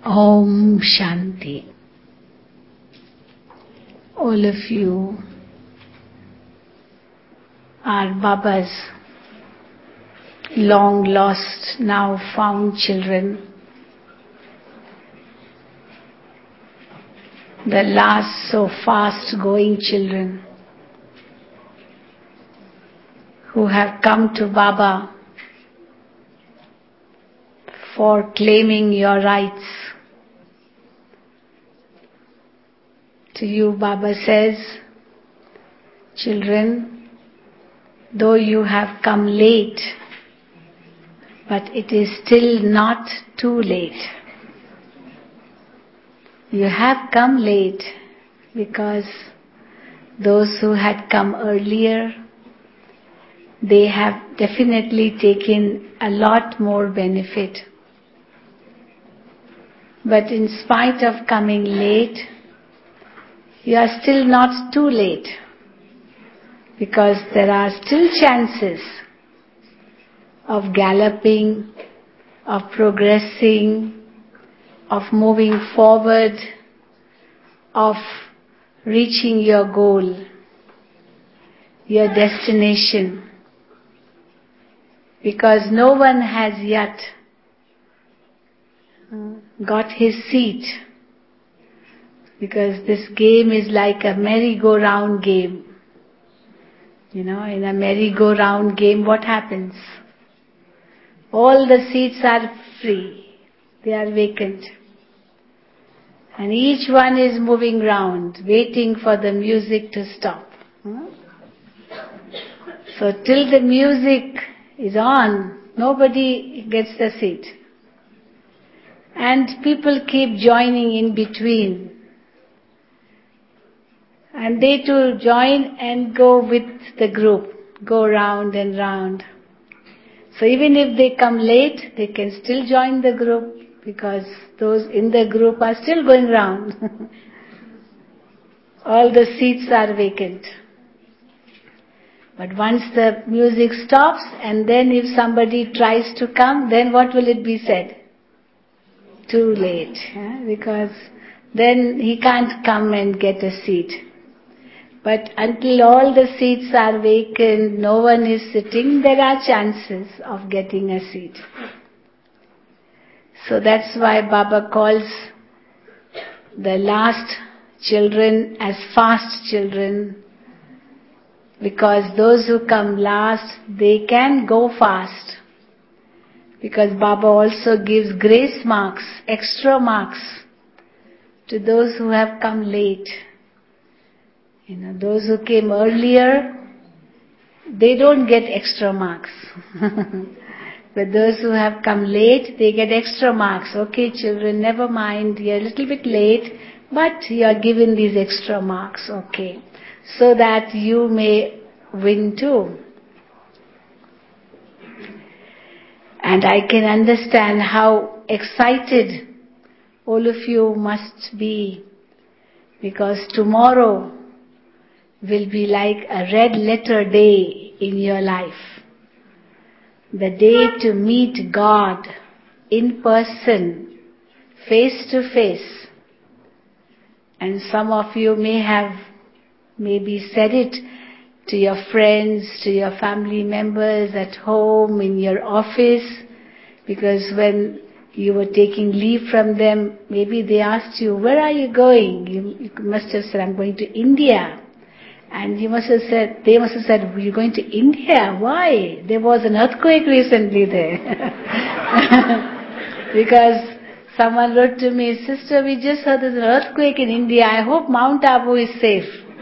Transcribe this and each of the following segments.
Om Shanti. All of you are Baba's long lost, now found children. The last so fast going children who have come to Baba for claiming your rights. To you, Baba says, children, though you have come late, but it is still not too late. You have come late because those who had come earlier, they have definitely taken a lot more benefit. But in spite of coming late, you are still not too late, because there are still chances of galloping, of progressing, of moving forward, of reaching your goal, your destination. Because no one has yet got his seat. Because this game is like a merry-go-round game. You know, in a merry-go-round game, what happens? All the seats are free. They are vacant. And each one is moving round, waiting for the music to stop. So till the music is on, nobody gets the seat. And people keep joining in between. And they too join and go with the group, go round and round. So even if they come late, they can still join the group, because those in the group are still going round. All the seats are vacant. But once the music stops, and then if somebody tries to come, then what will it be said? Too late. Because then he can't come and get a seat. But until all the seats are vacant, no one is sitting, there are chances of getting a seat. So that's why Baba calls the last children as fast children, because those who come last, they can go fast. Because Baba also gives grace marks, extra marks, to those who have come late. You know, those who came earlier, they don't get extra marks. But those who have come late, they get extra marks. Okay, children, never mind, you're a little bit late, but you are given these extra marks, okay, so that you may win too. And I can understand how excited all of you must be, because tomorrow will be like a red letter day in your life. The day to meet God in person, face to face. And some of you may have maybe said it to your friends, to your family members at home, in your office, because when you were taking leave from them, maybe they asked you, where are you going? You must have said, I'm going to India. And they must have said, you're going to India? Why? There was an earthquake recently there. Because someone wrote to me, sister, we just heard there's an earthquake in India. I hope Mount Abu is safe.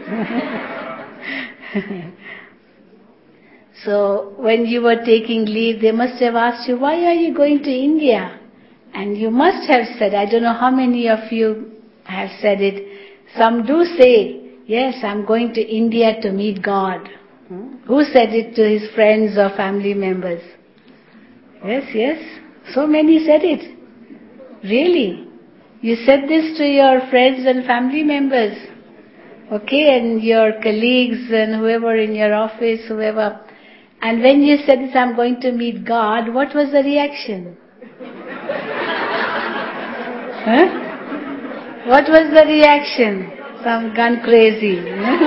So when you were taking leave, they must have asked you, why are you going to India? And you must have said, I don't know how many of you have said it. Some do say, yes, I'm going to India to meet God. Who said it to his friends or family members? Yes. So many said it. Really? You said this to your friends and family members. Okay, and your colleagues and whoever in your office, whoever. And when you said this, I'm going to meet God, what was the reaction? Huh? What was the reaction? Some gone crazy.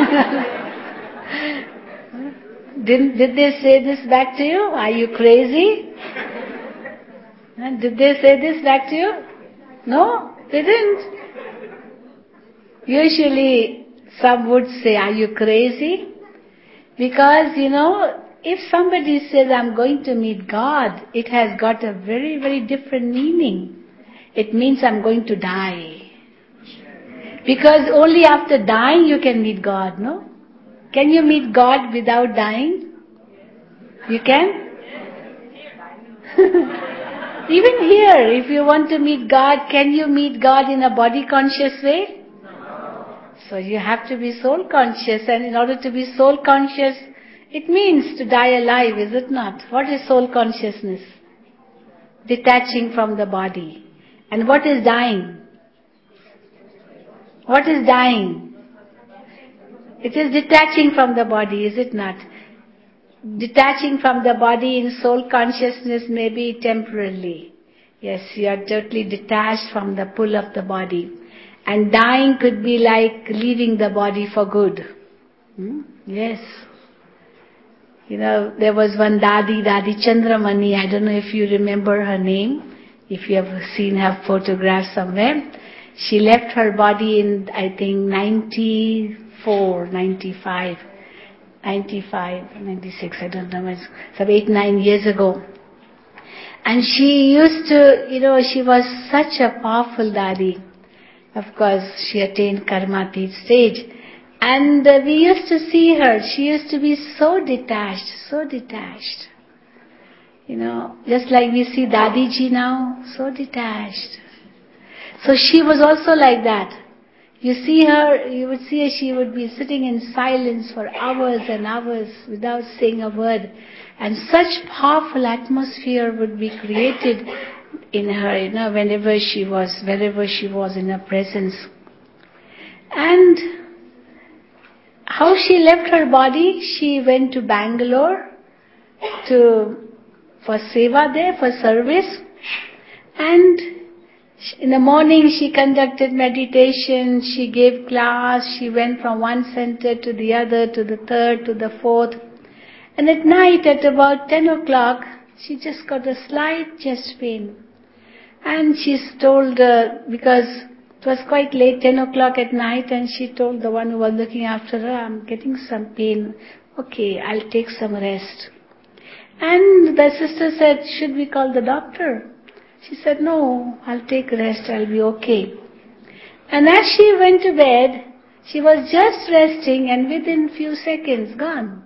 Did they say this back to you? Are you crazy? Did they say this back to you? No, they didn't. Usually some would say, are you crazy? Because, if somebody says, I'm going to meet God, it has got a very, very different meaning. It means I'm going to die. Because only after dying you can meet God, no? Can you meet God without dying? You can? Even here, if you want to meet God, can you meet God in a body conscious way? So you have to be soul conscious, and in order to be soul conscious, it means to die alive, is it not? What is soul consciousness? Detaching from the body. And what is dying? What is dying? It is detaching from the body, is it not? Detaching from the body in soul consciousness may be temporarily. Yes, you are totally detached from the pull of the body. And dying could be like leaving the body for good. Yes. There was one Dadi Chandramani, I don't know if you remember her name, if you have seen her photograph somewhere. She left her body in, I think, 94, 95, 96, I don't know, some 8-9 years ago. And she used to, she was such a powerful Dadi. Of course, she attained Karmatit stage. And we used to see her. She used to be so detached. Just like we see Dadi ji now, so detached. So she was also like that. You would see her, she would be sitting in silence for hours and hours without saying a word. And such powerful atmosphere would be created in her, wherever she was in her presence. And how she left her body, she went to Bangalore for seva there, for service. And in the morning she conducted meditation, she gave class, she went from one center to the other, to the third, to the fourth. And at night at about 10 o'clock, she just got a slight chest pain. And she told, because it was quite late, 10 o'clock at night, and she told the one who was looking after her, I'm getting some pain. Okay, I'll take some rest. And the sister said, should we call the doctor? She said, no, I'll take rest, I'll be okay. And as she went to bed, she was just resting, and within few seconds, gone.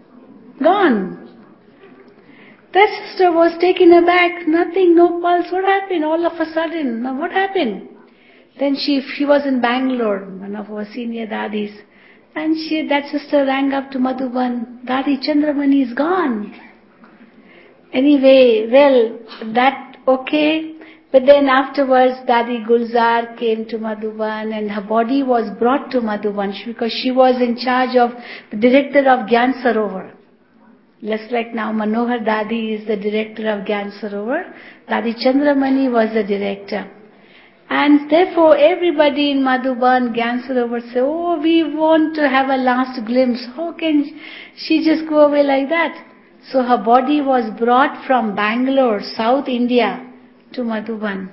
That sister was taken aback, nothing, no pulse. What happened? All of a sudden, what happened? Then she was in Bangalore, one of our senior Dadis. And that sister rang up to Madhuban, Dadi Chandramani is gone. Anyway, okay. But then afterwards, Dadi Gulzar came to Madhuban and her body was brought to Madhuban because she was in charge of the director of Gyan Sarovar. Just like now Manohar Dadi is the director of Gyan Sarovar, Dadi Chandramani was the director. And therefore everybody in Madhuban, Gyan Sarovar say, oh, we want to have a last glimpse. How can she just go away like that? So her body was brought from Bangalore, South India, to Madhuban.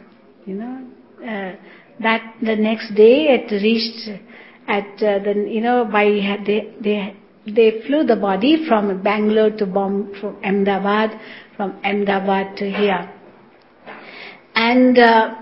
That the next day it reached they flew the body from Bangalore to from Ahmedabad, from Ahmedabad to here. And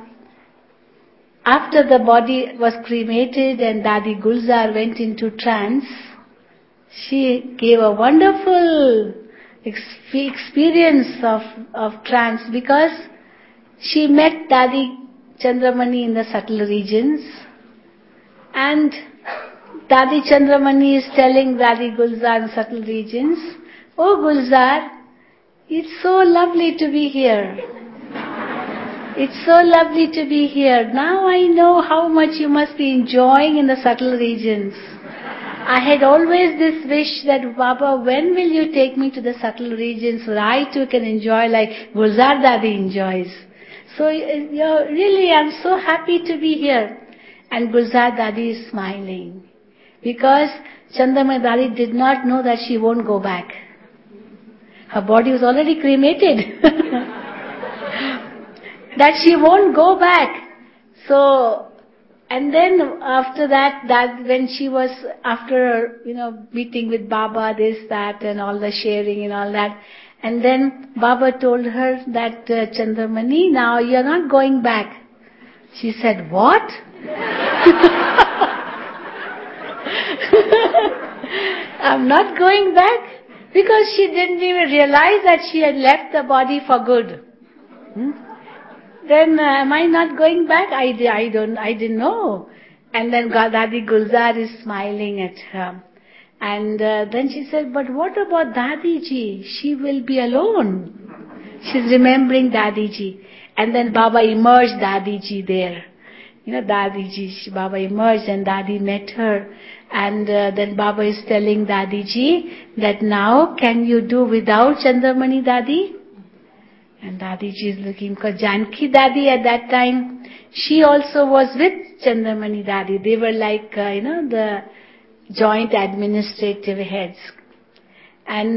after the body was cremated and Dadi Gulzar went into trance, she gave a wonderful experience of trance because she met Dadi Chandramani in the subtle regions, and Dadi Chandramani is telling Dadi Gulzar in subtle regions, oh Gulzar, it's so lovely to be here. It's so lovely to be here. Now I know how much you must be enjoying in the subtle regions. I had always this wish that, Baba, when will you take me to the subtle regions so I too can enjoy like Gulzar Dadi enjoys? So, really, I'm so happy to be here. And Gulzar Dadi is smiling. Because Chandamani Dadi did not know that she won't go back. Her body was already cremated. That she won't go back. So, and then after that when she was, after, meeting with Baba, this, that, and all the sharing and all that, and then Baba told her that, Chandramani, now you're not going back. She said, what? I'm not going back? Because she didn't even realize that she had left the body for good. Then am I not going back? I didn't know. And then Dadi Gulzar is smiling at her. And then she said, but what about Dadi ji? She will be alone. She's remembering Dadi ji. And then Baba emerged Dadi ji there. Dadi ji, Baba emerged and Dadi met her. And then Baba is telling Dadi ji that now can you do without Chandramani Dadi? And Dadi ji is looking, because Janki Dadi at that time, she also was with Chandramani Dadi. They were like, the joint administrative heads. And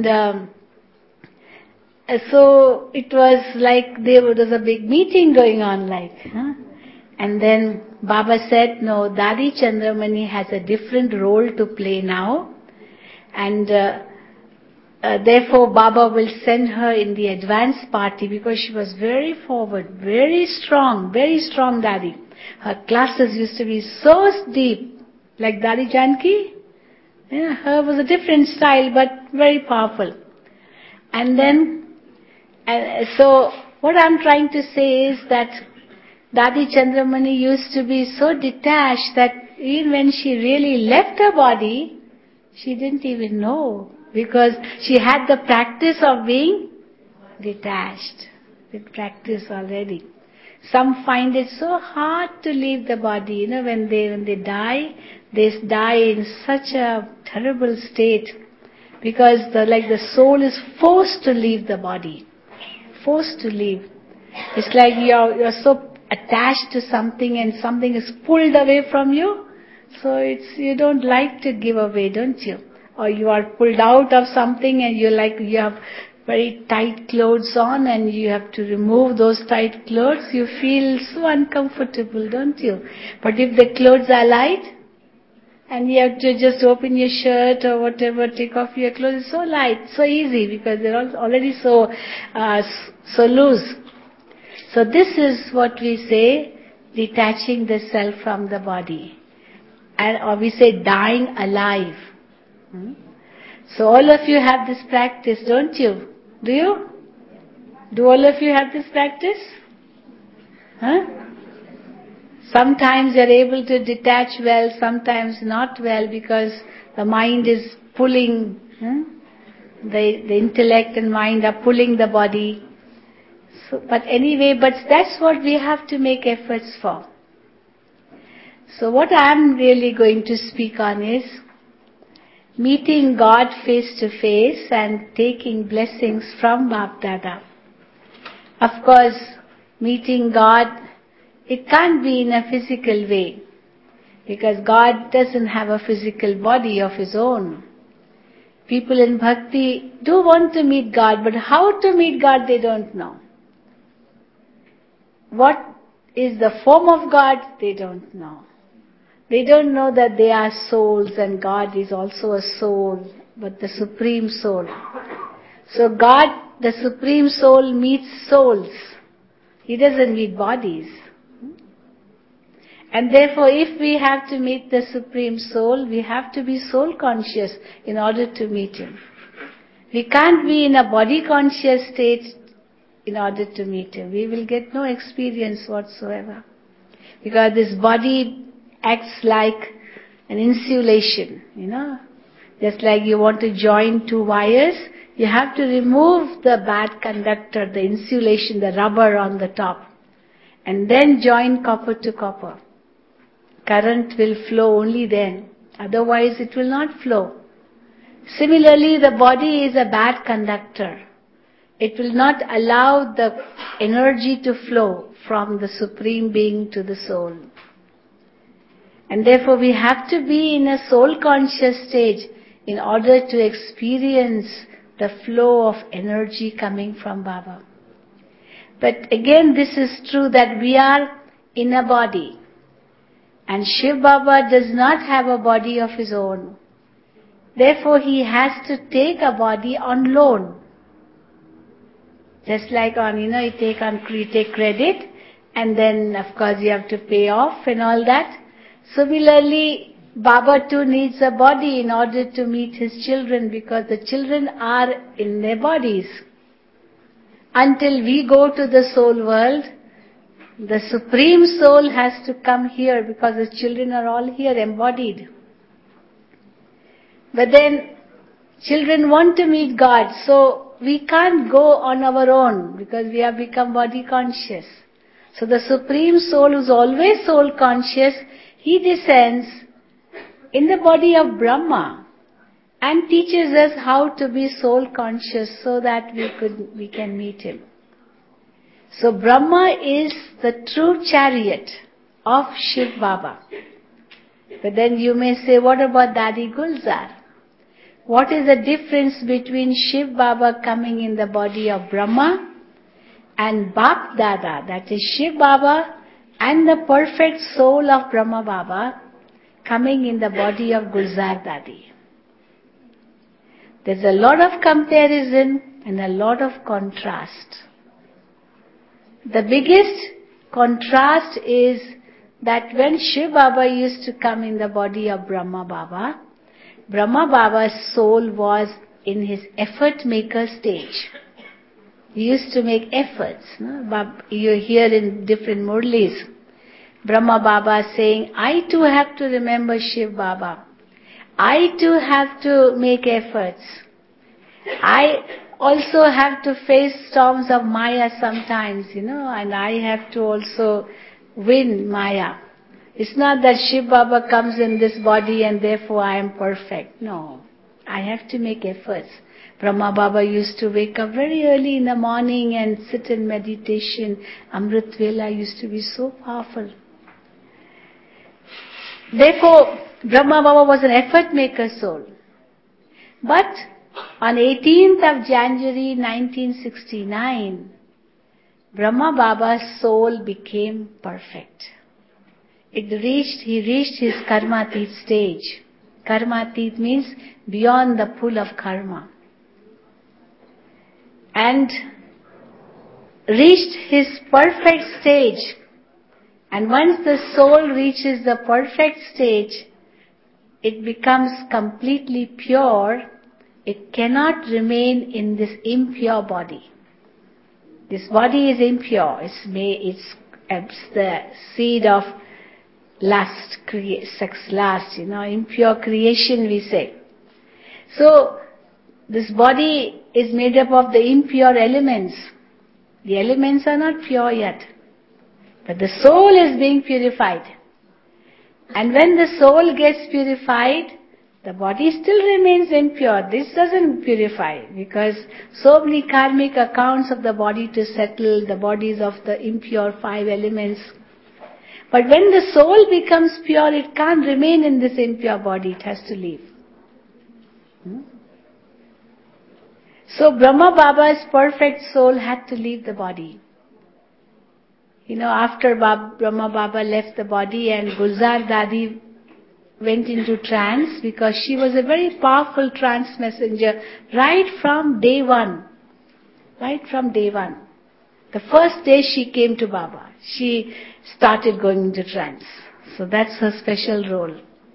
so it was like there was a big meeting going on, And then Baba said, no, Dadi Chandramani has a different role to play now. And therefore Baba will send her in the advance party, because she was very forward, very strong Dadi. Her classes used to be so deep, like Dadi Janki. Her was a different style, but very powerful. And then, so what I'm trying to say is that Dadi Chandramani used to be so detached that even when she really left her body, she didn't even know, because she had the practice of being detached, with practice already. Some find it so hard to leave the body. When they die in such a terrible state, because the soul is forced to leave the body, forced to leave. It's like you're so attached to something and something is pulled away from you. So you don't like to give away, don't you? Or you are pulled out of something and you have very tight clothes on and you have to remove those tight clothes. You feel so uncomfortable, don't you? But if the clothes are light and you have to just open your shirt or whatever, take off your clothes, it's so light, so easy, because they're already so loose. So this is what we say, detaching the self from the body. Or we say dying alive. So all of you have this practice, don't you? Do you? Do all of you have this practice? Sometimes you're able to detach well, sometimes not well, because the mind is pulling, the intellect and mind are pulling the body. So, but that's what we have to make efforts for. So what I'm really going to speak on is meeting God face to face and taking blessings from Bap Dada. Of course, meeting God, it can't be in a physical way, because God doesn't have a physical body of His own. People in bhakti do want to meet God, but how to meet God they don't know. What is the form of God, they don't know. They don't know that they are souls and God is also a soul, but the Supreme Soul. So God, the Supreme Soul, meets souls. He doesn't meet bodies. And therefore, if we have to meet the Supreme Soul, we have to be soul conscious in order to meet Him. We can't be in a body conscious state in order to meet Him. We will get no experience whatsoever. Because this body acts like an insulation, Just like you want to join two wires, you have to remove the bad conductor, the insulation, the rubber on the top, and then join copper to copper. Current will flow only then, otherwise it will not flow. Similarly, the body is a bad conductor. It will not allow the energy to flow from the Supreme Being to the soul. And therefore we have to be in a soul conscious stage in order to experience the flow of energy coming from Baba. But again, this is true that we are in a body. And Shiv Baba does not have a body of his own. Therefore, he has to take a body on loan. Just like you take credit, and then of course you have to pay off and all that. Similarly, Baba too needs a body in order to meet his children, because the children are in their bodies. Until we go to the soul world, the Supreme Soul has to come here, because the children are all here embodied. But then children want to meet God, so we can't go on our own because we have become body conscious. So the Supreme Soul, who's always soul conscious, he descends in the body of Brahma and teaches us how to be soul conscious so that we can meet him. So Brahma is the true chariot of Shiv Baba. But then you may say, what about Dadi Gulzar? What is the difference between Shiv Baba coming in the body of Brahma and Bap Dada, that is Shiv Baba, and the perfect soul of Brahma Baba coming in the body of Gulzar Dadi? There's a lot of comparison and a lot of contrast. The biggest contrast is that when Shiv Baba used to come in the body of Brahma Baba, Brahma Baba's soul was in his effort maker stage. He used to make efforts. No? You hear in different murlis, Brahma Baba saying, I too have to remember Shiv Baba. I too have to make efforts. I also have to face storms of Maya sometimes, and I have to also win Maya. It's not that Shiv Baba comes in this body and therefore I am perfect. No, I have to make efforts. Brahma Baba used to wake up very early in the morning and sit in meditation. Amrit Vela used to be so powerful. Therefore, Brahma Baba was an effort maker soul. But on 18th of January 1969, Brahma Baba's soul became perfect. He reached his Karmatit stage. Karmatit means beyond the pull of karma. And reached his perfect stage. And once the soul reaches the perfect stage, it becomes completely pure. It cannot remain in this impure body. This body is impure. It's the seed of lust, sex lust, impure creation we say. So, this body is made up of the impure elements. The elements are not pure yet. But the soul is being purified. And when the soul gets purified, the body still remains impure. This doesn't purify, because so many karmic accounts of the body to settle, the bodies of the impure 5 elements. But when the soul becomes pure, it can't remain in this impure body, it has to leave. So Brahma Baba's perfect soul had to leave the body. After Brahma Baba left the body and Gulzar Dadi went into trance, because she was a very powerful trance messenger right from day one. Right from day one. The first day she came to Baba, she started going into trance. So that's her special role.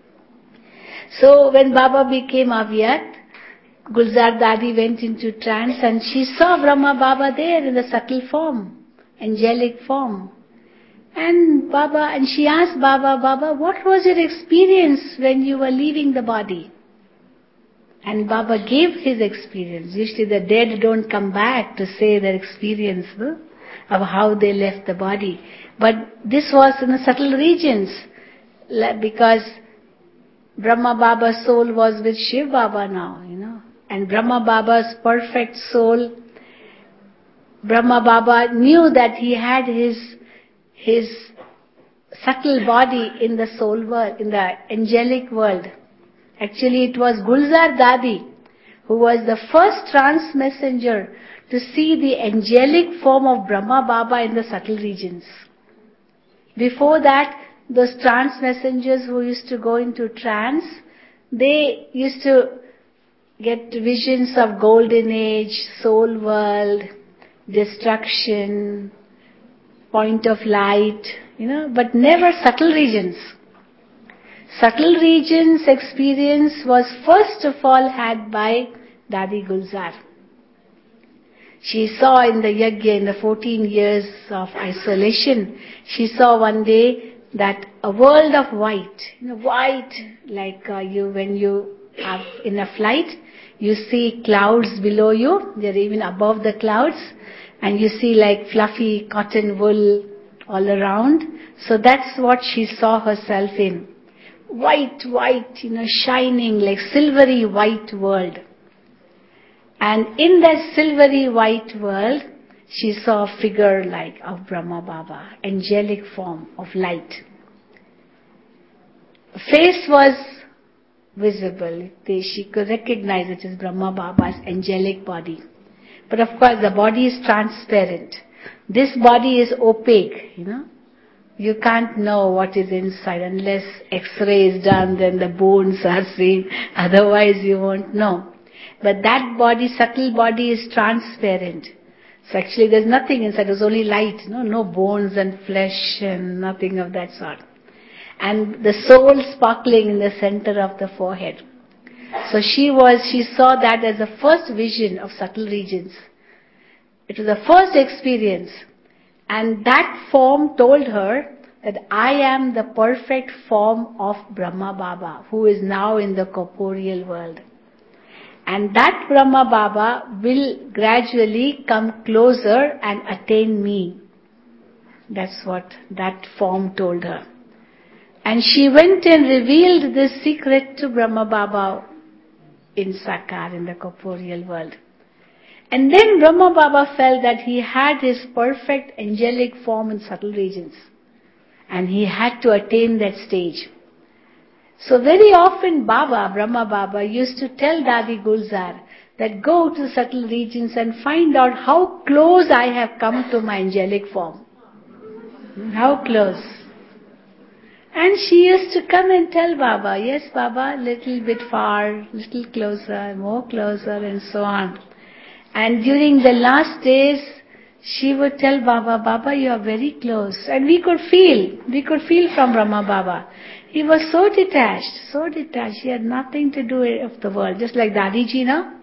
So when Baba became Avyakt, Gulzar Dadi went into trance and she saw Brahma Baba there in the subtle form, angelic form. And she asked Baba, what was your experience when you were leaving the body? And Baba gave his experience. Usually the dead don't come back to say their experience of how they left the body. But this was in the subtle regions, because Brahma Baba's soul was with Shiv Baba now, And Brahma Baba's perfect soul, Brahma Baba knew that he had his his subtle body in the soul world, in the angelic world. Actually, it was Gulzar Dadi who was the first trance messenger to see the angelic form of Brahma Baba in the subtle regions. Before that, those trance messengers who used to go into trance, they used to get visions of golden age, soul world, destruction, point of light, but never subtle regions. Subtle regions experience was first of all had by Dadi Gulzar. She saw in the yajna, in the 14 years of isolation, she saw one day that a world of white, white like when you are in a flight, you see clouds below you, they're even above the clouds, and you see like fluffy cotton wool all around. So that's what she saw herself in. White, shining like silvery white world. And in that silvery white world, she saw a figure like of Brahma Baba, angelic form of light. Face was visible. She could recognize it as Brahma Baba's angelic body. But of course, the body is transparent. This body is opaque, You can't know what is inside unless X-ray is done, then the bones are seen. Otherwise, you won't know. But that body, subtle body, is transparent. So actually there's nothing inside, there's only light, no bones and flesh and nothing of that sort. And the soul sparkling in the center of the forehead. So she saw that as the first vision of subtle regions. It was the first experience. And that form told her that I am the perfect form of Brahma Baba, who is now in the corporeal world. And that Brahma Baba will gradually come closer and attain me. That's what that form told her. And she went and revealed this secret to Brahma Baba in Sakar, in the corporeal world. And then Brahma Baba felt that he had his perfect angelic form in subtle regions. And he had to attain that stage. So very often Brahma Baba used to tell Dadi Gulzar that go to subtle regions and find out how close I have come to my angelic form. How close. And she used to come and tell Baba, yes Baba, little bit far, little closer, more closer, and so on. And during the last days, she would tell Baba, you are very close. And we could feel from Brahma Baba. He was so detached. He had nothing to do with the world. Just like Dadi Ji now.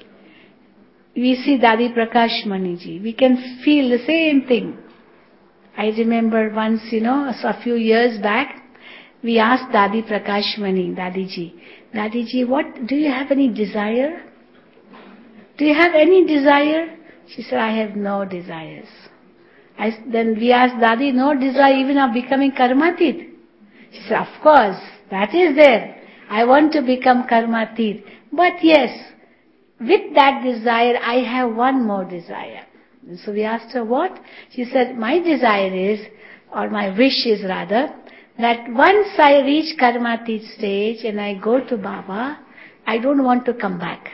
We see Dadi Prakash Mani Ji. We can feel the same thing. I remember once, a few years back, we asked Dadi Prakash Mani, Dadi Ji, what, do you have any desire? Do you have any desire? She said, I have no desires. Then we asked Dadi, no desire even of becoming karmatit? She said, of course, that is there. I want to become karmatit. But yes, with that desire, I have one more desire. And so we asked her, what? She said, my desire is, or my wish is rather, that once I reach karmatit stage and I go to Baba, I don't want to come back.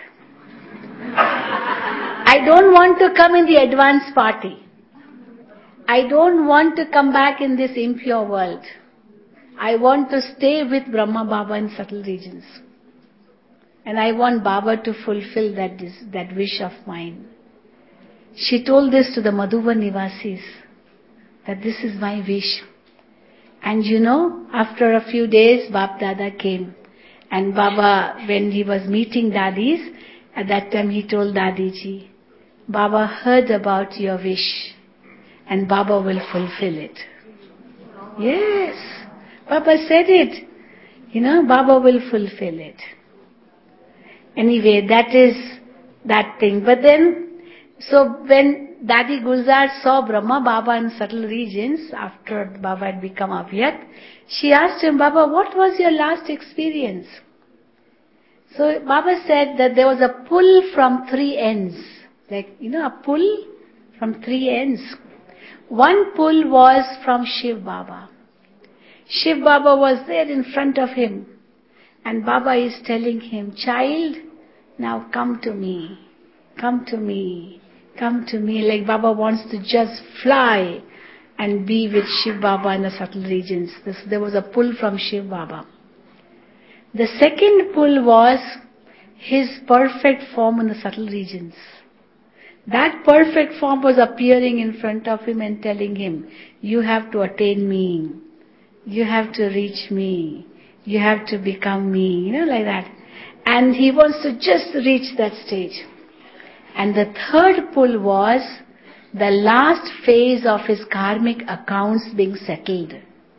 I don't want to come in the advanced party. I don't want to come back in this impure world. I want to stay with Brahma Baba in subtle regions. And I want Baba to fulfill that wish of mine. She told this to the Madhuban Nivasis, that this is my wish. And after a few days, Bap Dada came. And Baba, when he was meeting Dadis, at that time he told Dadi Ji, Baba heard about your wish and Baba will fulfill it. Yes, Baba said it. Baba will fulfill it. Anyway, that is that thing. But then, so when Dadi Gulzar saw Brahma Baba in subtle regions, after Baba had become Abhyakt, she asked him, Baba, what was your last experience? So Baba said that there was a pull from three ends. Like, a pull from three ends. One pull was from Shiv Baba. Shiv Baba was there in front of him. And Baba is telling him, child, now come to me. Come to me. Come to me. Like Baba wants to just fly and be with Shiv Baba in the subtle regions. There was a pull from Shiv Baba. The second pull was his perfect form in the subtle regions. That perfect form was appearing in front of him and telling him, you have to attain me. You have to reach me. You have to become me. Like that. And he wants to just reach that stage. And the third pull was the last phase of his karmic accounts being settled.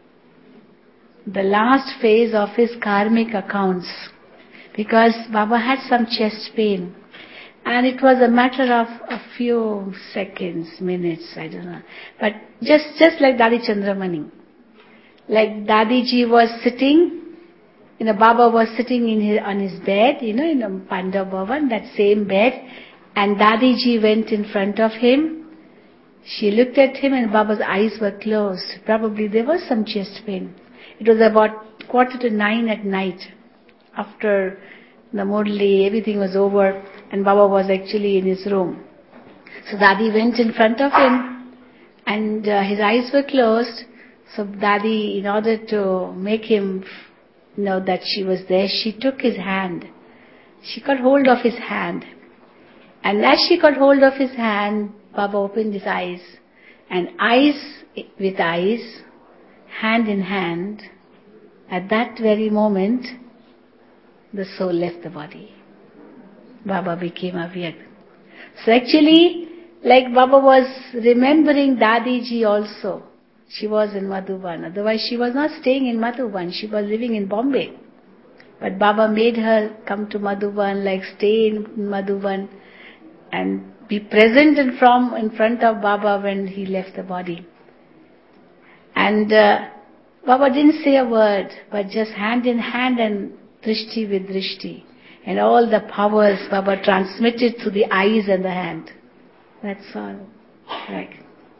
The last phase of his karmic accounts. Because Baba had some chest pain. And it was a matter of a few seconds, minutes, I don't know. But just like Dadi Chandramani. Like Dadiji was sitting, Baba was sitting on his bed, in a Panda Bhavan, that same bed. And Dadiji went in front of him. She looked at him and Baba's eyes were closed. Probably there was some chest pain. It was about 8:45 at night. After the Murli, everything was over and Baba was actually in his room. So Dadi went in front of him and his eyes were closed. So Dadi, in order to make him know that she was there, she took his hand. She got hold of his hand. And as she got hold of his hand, Baba opened his eyes. And eyes with eyes, hand in hand, at that very moment, the soul left the body. Baba became Avyakt. So actually, like Baba was remembering Dadiji also. She was in Madhuban. Otherwise, she was not staying in Madhuban. She was living in Bombay. But Baba made her come to Madhuban, like stay in Madhuban and be present in front of Baba when he left the body. And Baba didn't say a word, but just hand in hand and drishti with drishti. And all the powers Baba transmitted through the eyes and the hand. That's all. Right.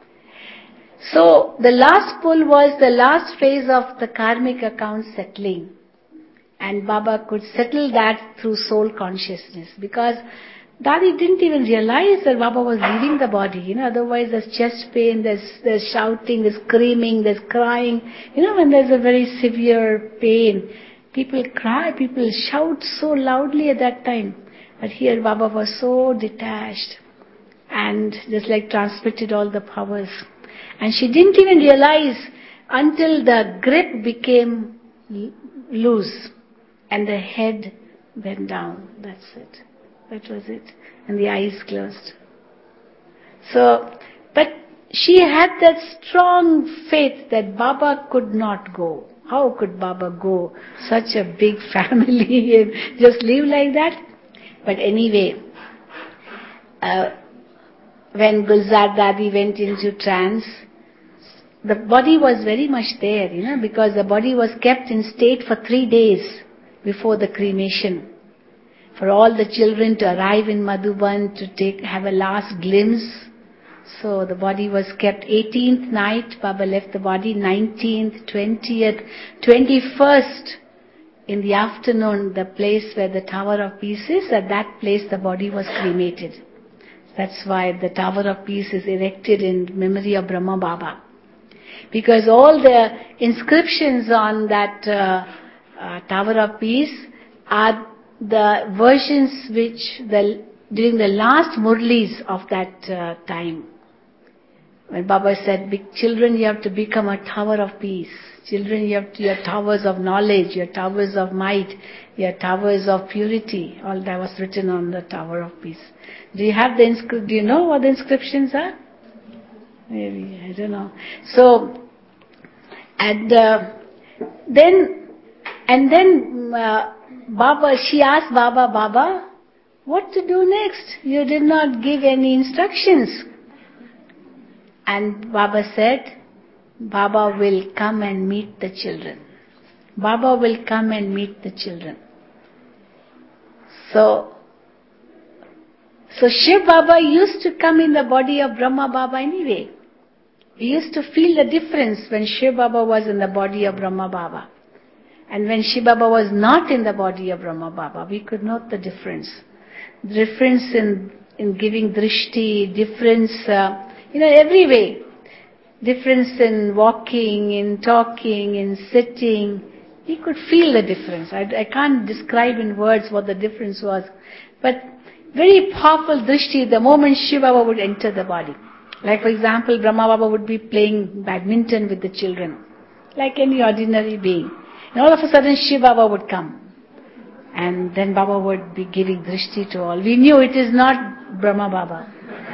So the last pull was the last phase of the karmic account settling. And Baba could settle that through soul consciousness. Because Dadi didn't even realize that Baba was leaving the body. Otherwise there's chest pain, there's shouting, there's screaming, there's crying. When there's a very severe pain, people cry, people shout so loudly at that time. But here Baba was so detached and just like transmitted all the powers. And she didn't even realize until the grip became loose and the head went down. That's it. That was it. And the eyes closed. So, but she had that strong faith that Baba could not go. How could Baba go? Such a big family and just live like that? But anyway, when Gulzar Dadi went into trance, the body was very much there, because the body was kept in state for 3 days before the cremation. For all the children to arrive in Madhuban to have a last glimpse. So the body was kept 18th night, Baba left the body, 19th, 20th, 21st in the afternoon, the place where the Tower of Peace is, at that place the body was cremated. That's why the Tower of Peace is erected in memory of Brahma Baba. Because all the inscriptions on that Tower of Peace are the versions which during the last Murlis of that time. When Baba said, children, you have to become a tower of peace. Children, you have your towers of knowledge, your towers of might, your towers of purity. All that was written on the Tower of Peace. Do you know what the inscriptions are? Maybe, I don't know. So, and then Baba, she asked Baba, what to do next? You did not give any instructions. And Baba said, Baba will come and meet the children. Baba will come and meet the children. So Shiv Baba used to come in the body of Brahma Baba anyway. We used to feel the difference when Shiv Baba was in the body of Brahma Baba. And when Shiv Baba was not in the body of Brahma Baba, we could note the difference. The difference in giving drishti, difference, every way. Difference in walking, in talking, in sitting. We could feel the difference. I can't describe in words what the difference was. But very powerful drishti the moment Shiv Baba would enter the body. Like for example, Brahma Baba would be playing badminton with the children. Like any ordinary being. And all of a sudden Shiv Baba would come. And then Baba would be giving drishti to all. We knew it is not Brahma Baba.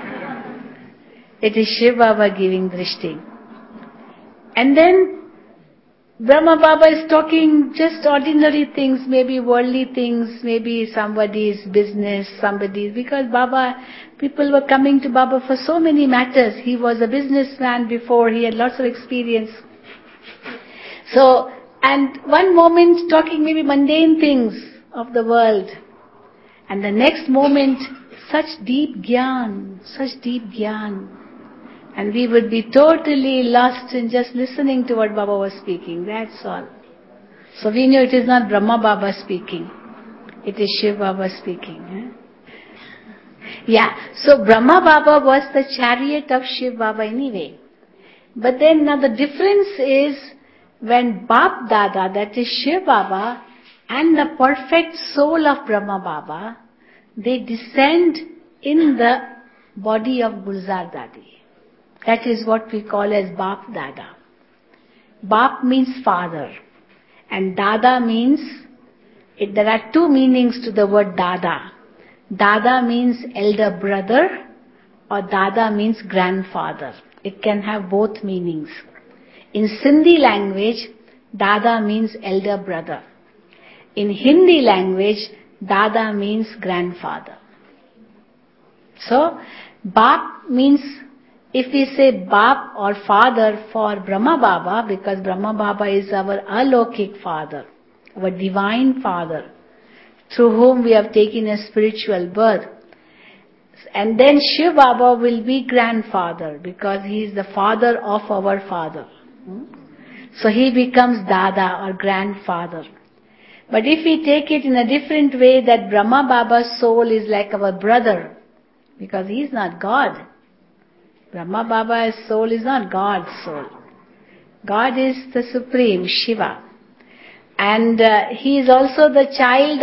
It is Shiv Baba giving drishti. And then Brahma Baba is talking just ordinary things, maybe worldly things, maybe somebody's business, because people were coming to Baba for so many matters. He was a businessman before, he had lots of experience. So, and one moment talking maybe mundane things of the world. And the next moment, such deep gyan. And we would be totally lost in just listening to what Baba was speaking. That's all. So we knew it is not Brahma Baba speaking. It is Shiv Baba speaking. Yeah. So Brahma Baba was the chariot of Shiv Baba anyway. But then now the difference is when Bap Dada, that is Shiv Baba, and the perfect soul of Brahma Baba, they descend in the body of Gulzar Dadi. That is what we call as Bap Dada. Bap means father. And Dada means, there are two meanings to the word Dada. Dada means elder brother or Dada means grandfather. It can have both meanings. In Sindhi language, Dada means elder brother. In Hindi language, Dada means grandfather. So, Bap means, if we say Bap or father for Brahma Baba, because Brahma Baba is our alokik father, our divine father, through whom we have taken a spiritual birth. And then Shiv Baba will be grandfather, because he is the father of our father. So he becomes Dada or grandfather. But if we take it in a different way, that Brahma Baba's soul is like our brother, because he is not God. Brahma Baba's soul is not God's soul. God is the Supreme, Shiva. And he is also the child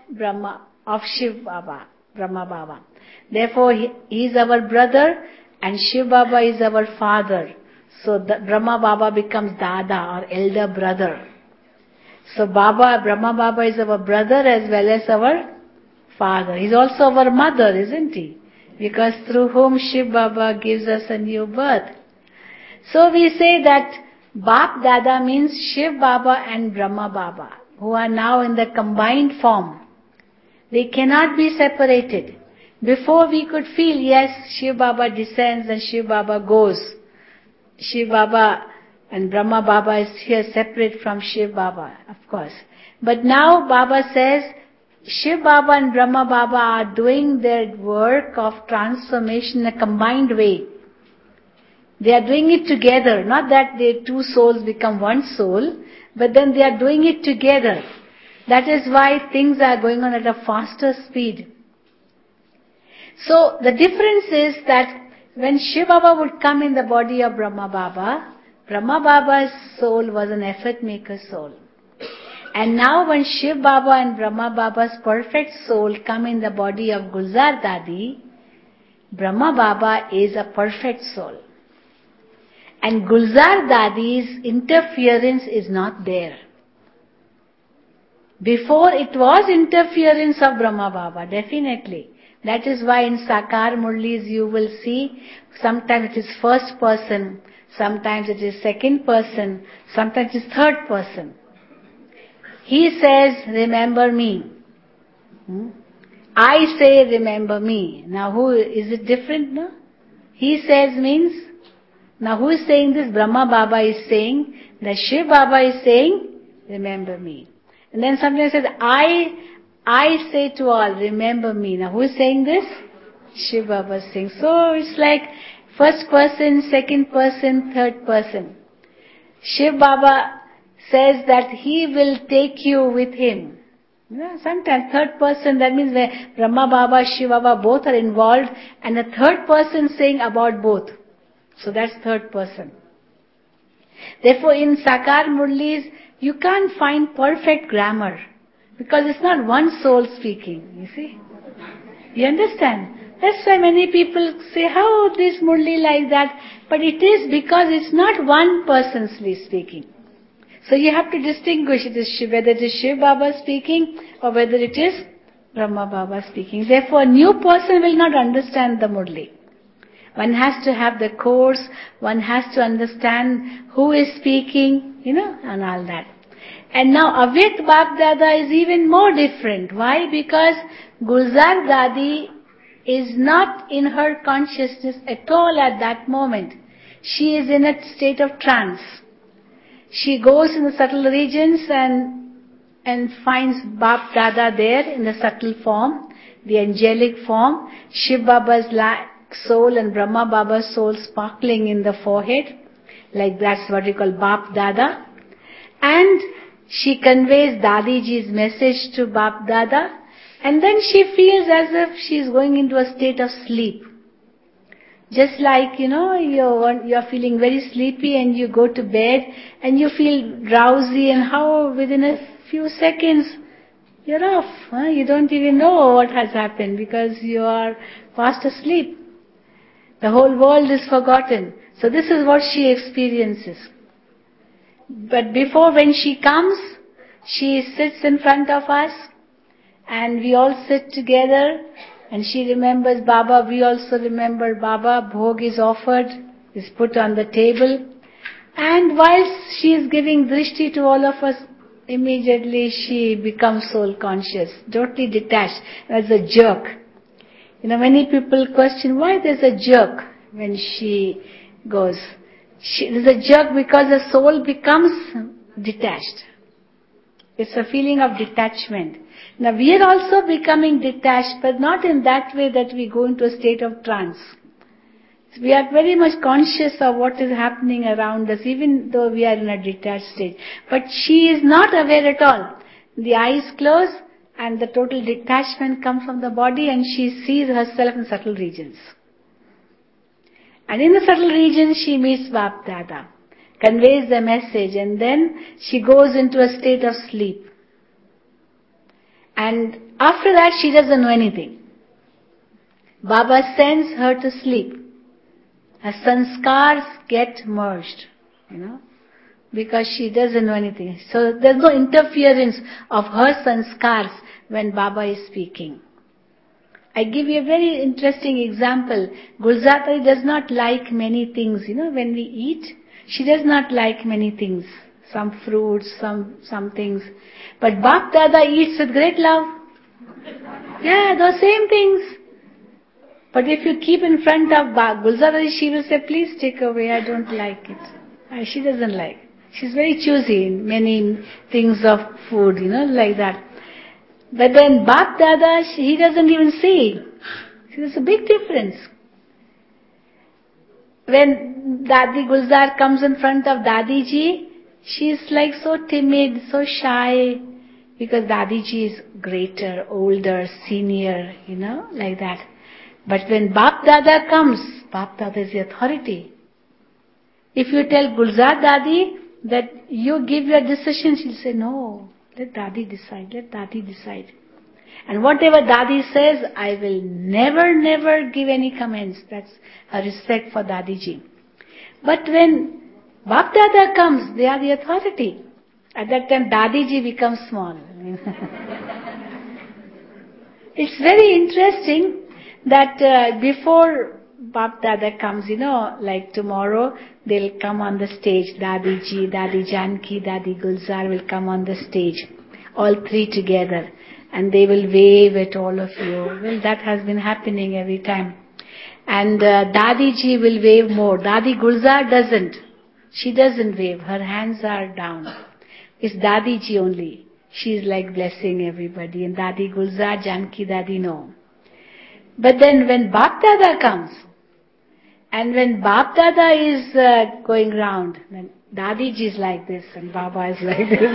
of Shiv Baba, Brahma Baba. Therefore, he is our brother and Shiv Baba is our father. So Brahma Baba becomes Dada or elder brother. So Brahma Baba is our brother as well as our father. He's also our mother, isn't he? Because through whom Shiv Baba gives us a new birth. So we say that Bap Dada means Shiv Baba and Brahma Baba, who are now in the combined form. They cannot be separated. Before we could feel, yes, Shiv Baba descends and Shiv Baba goes. Shiv Baba and Brahma Baba is here separate from Shiv Baba, of course. But now Baba says, Shiv Baba and Brahma Baba are doing their work of transformation in a combined way. They are doing it together, not that their two souls become one soul, but then they are doing it together. That is why things are going on at a faster speed. So the difference is that when Shiv Baba would come in the body of Brahma Baba's soul was an effort maker soul. And now when Shiv Baba and Brahma Baba's perfect soul come in the body of Gulzar Dadi, Brahma Baba is a perfect soul. And Gulzar Dadi's interference is not there. Before it was interference of Brahma Baba, definitely. That is why in Sakar Murlis you will see sometimes it is first person, sometimes it is second person, sometimes it is third person. He says, remember me. I say, remember me. Now who, is it different, no? He says means, now who is saying this? Brahma Baba is saying, that Shiv Baba is saying, remember me. And then sometimes it says, I say to all, remember me. Now who is saying this? Shiv Baba is saying. So it's like, First person, second person, third person. Shiv Baba says that he will take you with him. Sometimes third person, that means where Brahma Baba, Shiv Baba both are involved, and a third person saying about both. So that's third person. Therefore in Sakar Murlis, you can't find perfect grammar, because it's not one soul speaking, you see. You understand? That's why many people say, how this Murli like that? But it is because it's not one person speaking. So you have to distinguish whether it is Shiv Baba speaking or whether it is Brahma Baba speaking. Therefore, a new person will not understand the Murli. One has to have the course, one has to understand who is speaking, and all that. And now Avyakt Bap Dada is even more different. Why? Because Gulzar Dadi is not in her consciousness at all at that moment. She is in a state of trance. She goes in the subtle regions and finds Bap Dada there in the subtle form, the angelic form, Shiv Baba's soul and Brahma Baba's soul sparkling in the forehead, like that's what we call Bap Dada. And she conveys Dadiji's message to Bap Dada, and then she feels as if she's going into a state of sleep. Just like, you're feeling very sleepy and you go to bed and you feel drowsy, and how within a few seconds you're off. You don't even know what has happened because you are fast asleep. The whole world is forgotten. So this is what she experiences. But before, when she comes, she sits in front of us and we all sit together and she remembers Baba, we also remember Baba, Bhog is offered, is put on the table. And whilst she is giving drishti to all of us, immediately she becomes soul conscious, totally detached. There's a jerk. Many people question why there's a jerk when she goes. There's a jerk because the soul becomes detached. It's a feeling of detachment. Now we are also becoming detached, but not in that way that we go into a state of trance. We are very much conscious of what is happening around us, even though we are in a detached state. But she is not aware at all. The eyes close and the total detachment comes from the body, and she sees herself in subtle regions. And in the subtle regions she meets Bap Dada, conveys the message, and then she goes into a state of sleep. And after that she doesn't know anything. Baba sends her to sleep. Her sanskars get merged, because she doesn't know anything. So there's no interference of her sanskars when Baba is speaking. I give you a very interesting example. Gulzar does not like many things, when we eat, she does not like many things. Some fruits, some things. But Bap Dada eats with great love. Yeah, those same things. But if you keep in front of Gulzar, she will say, please take away, I don't like it. She doesn't like. She's very choosy in many things of food, like that. But then Bap Dada, he doesn't even see. There's a big difference. When Dadi Gulzar comes in front of Dadiji, she's like so timid, so shy, because Dadiji is greater, older, senior, like that. But when Bap Dada comes, Bap Dada is the authority. If you tell Gulzar Dadi that you give your decision, she'll say, no, let Dadi decide, let Dadi decide. And whatever Dadi says, I will never give any comments. That's a respect for Dadiji. But when Bap Dada comes, they are the authority. At that time, Dadiji becomes small. It's very interesting that before Bap Dada comes, like tomorrow, they'll come on the stage. Dadiji, Dadi Janki, Dadi Gulzar will come on the stage. All three together. And they will wave at all of you. Well, that has been happening every time. And Dadiji will wave more. Dadi Gulzar doesn't. She doesn't wave. Her hands are down. It's Dadiji only. She's like blessing everybody. And Dadi Gulzar, Janki Dadi, no. But then when Bap Dada comes, And when Bap Dada is going round, then Dadi ji is like this and Baba is like this.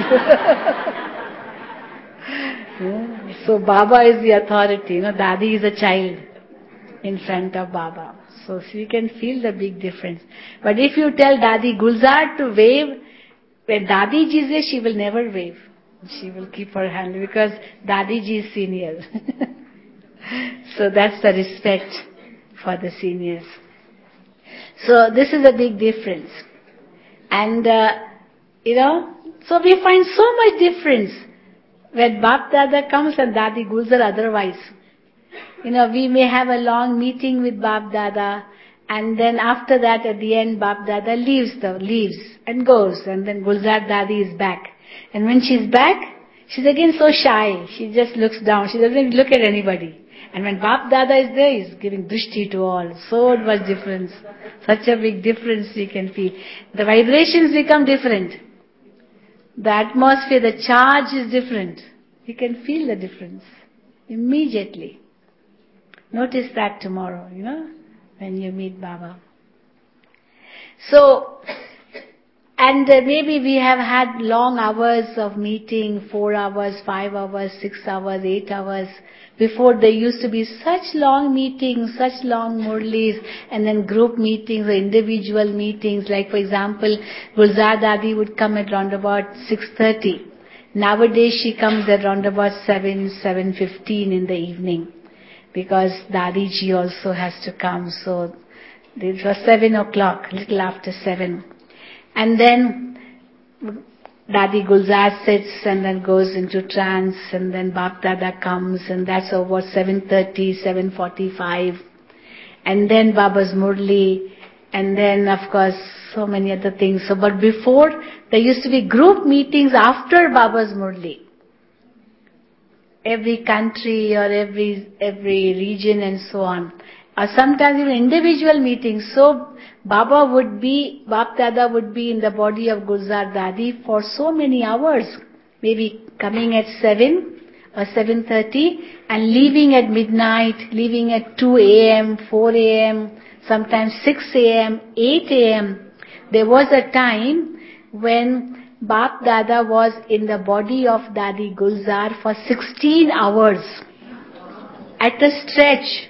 So Baba is the authority, Dadi is a child in front of Baba. So you can feel the big difference. But if you tell Dadi Gulzar to wave, when Dadi ji is there, she will never wave. She will keep her hand because Dadi ji is senior. So that's the respect for the seniors. So this is a big difference. And, so we find so much difference when Bap Dada comes and Dadi Gulzar otherwise. We may have a long meeting with Bap Dada, and then after that at the end Bap Dada leaves and goes, and then Gulzar Dadi is back. And when she's back, she's again so shy. She just looks down. She doesn't look at anybody. And when Bap Dada is there, he's giving drishti to all. So much difference. Such a big difference you can feel. The vibrations become different. The atmosphere, the charge is different. You can feel the difference immediately. Notice that tomorrow, when you meet Baba. So, and maybe we have had long hours of meeting, 4 hours, 5 hours, 6 hours, 8 hours. Before there used to be such long meetings, such long murlis, and then group meetings or individual meetings. Like for example, Gulzar Dadi would come at round about 6:30. Nowadays she comes at round about 7:15 in the evening. Because Dadi ji also has to come. So it was 7 o'clock, little after 7. And then Dadi Gulzar sits and then goes into trance, and then Bap Dada comes, and that's over 7:30, 7:45. And then Baba's Murli, and then of course so many other things. So, but before there used to be group meetings after Baba's Murli. Every country or every region and so on. Or sometimes even individual meetings. So Bap Dada would be in the body of Gulzar Dadi for so many hours. Maybe coming at 7 or 7:30 and leaving at midnight, leaving at 2 a.m., 4 a.m., sometimes 6 a.m., 8 a.m. There was a time when Bap Dada was in the body of Dadi Gulzar for 16 hours. At a stretch.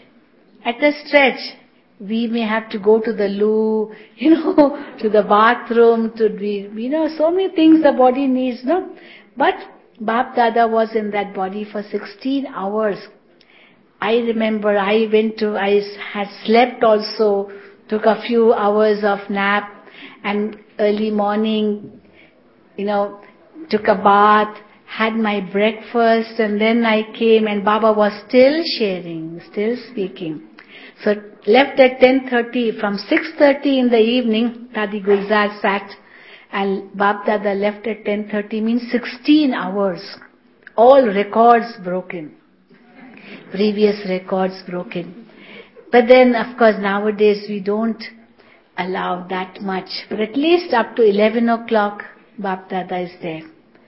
We may have to go to the loo, to the bathroom, so many things the body needs, no? But Bap Dada was in that body for 16 hours. I remember I had slept also, took a few hours of nap, and early morning, took a bath, had my breakfast, and then I came and Baba was still sharing, still speaking. So left at 10:30, from 6:30 in the evening, Dadi Gulzar sat, and Bap Dada left at 10:30, means 16 hours. All records broken. Previous records broken. But then, of course, nowadays we don't allow that much. But at least up to 11 o'clock, Bap Dada is there.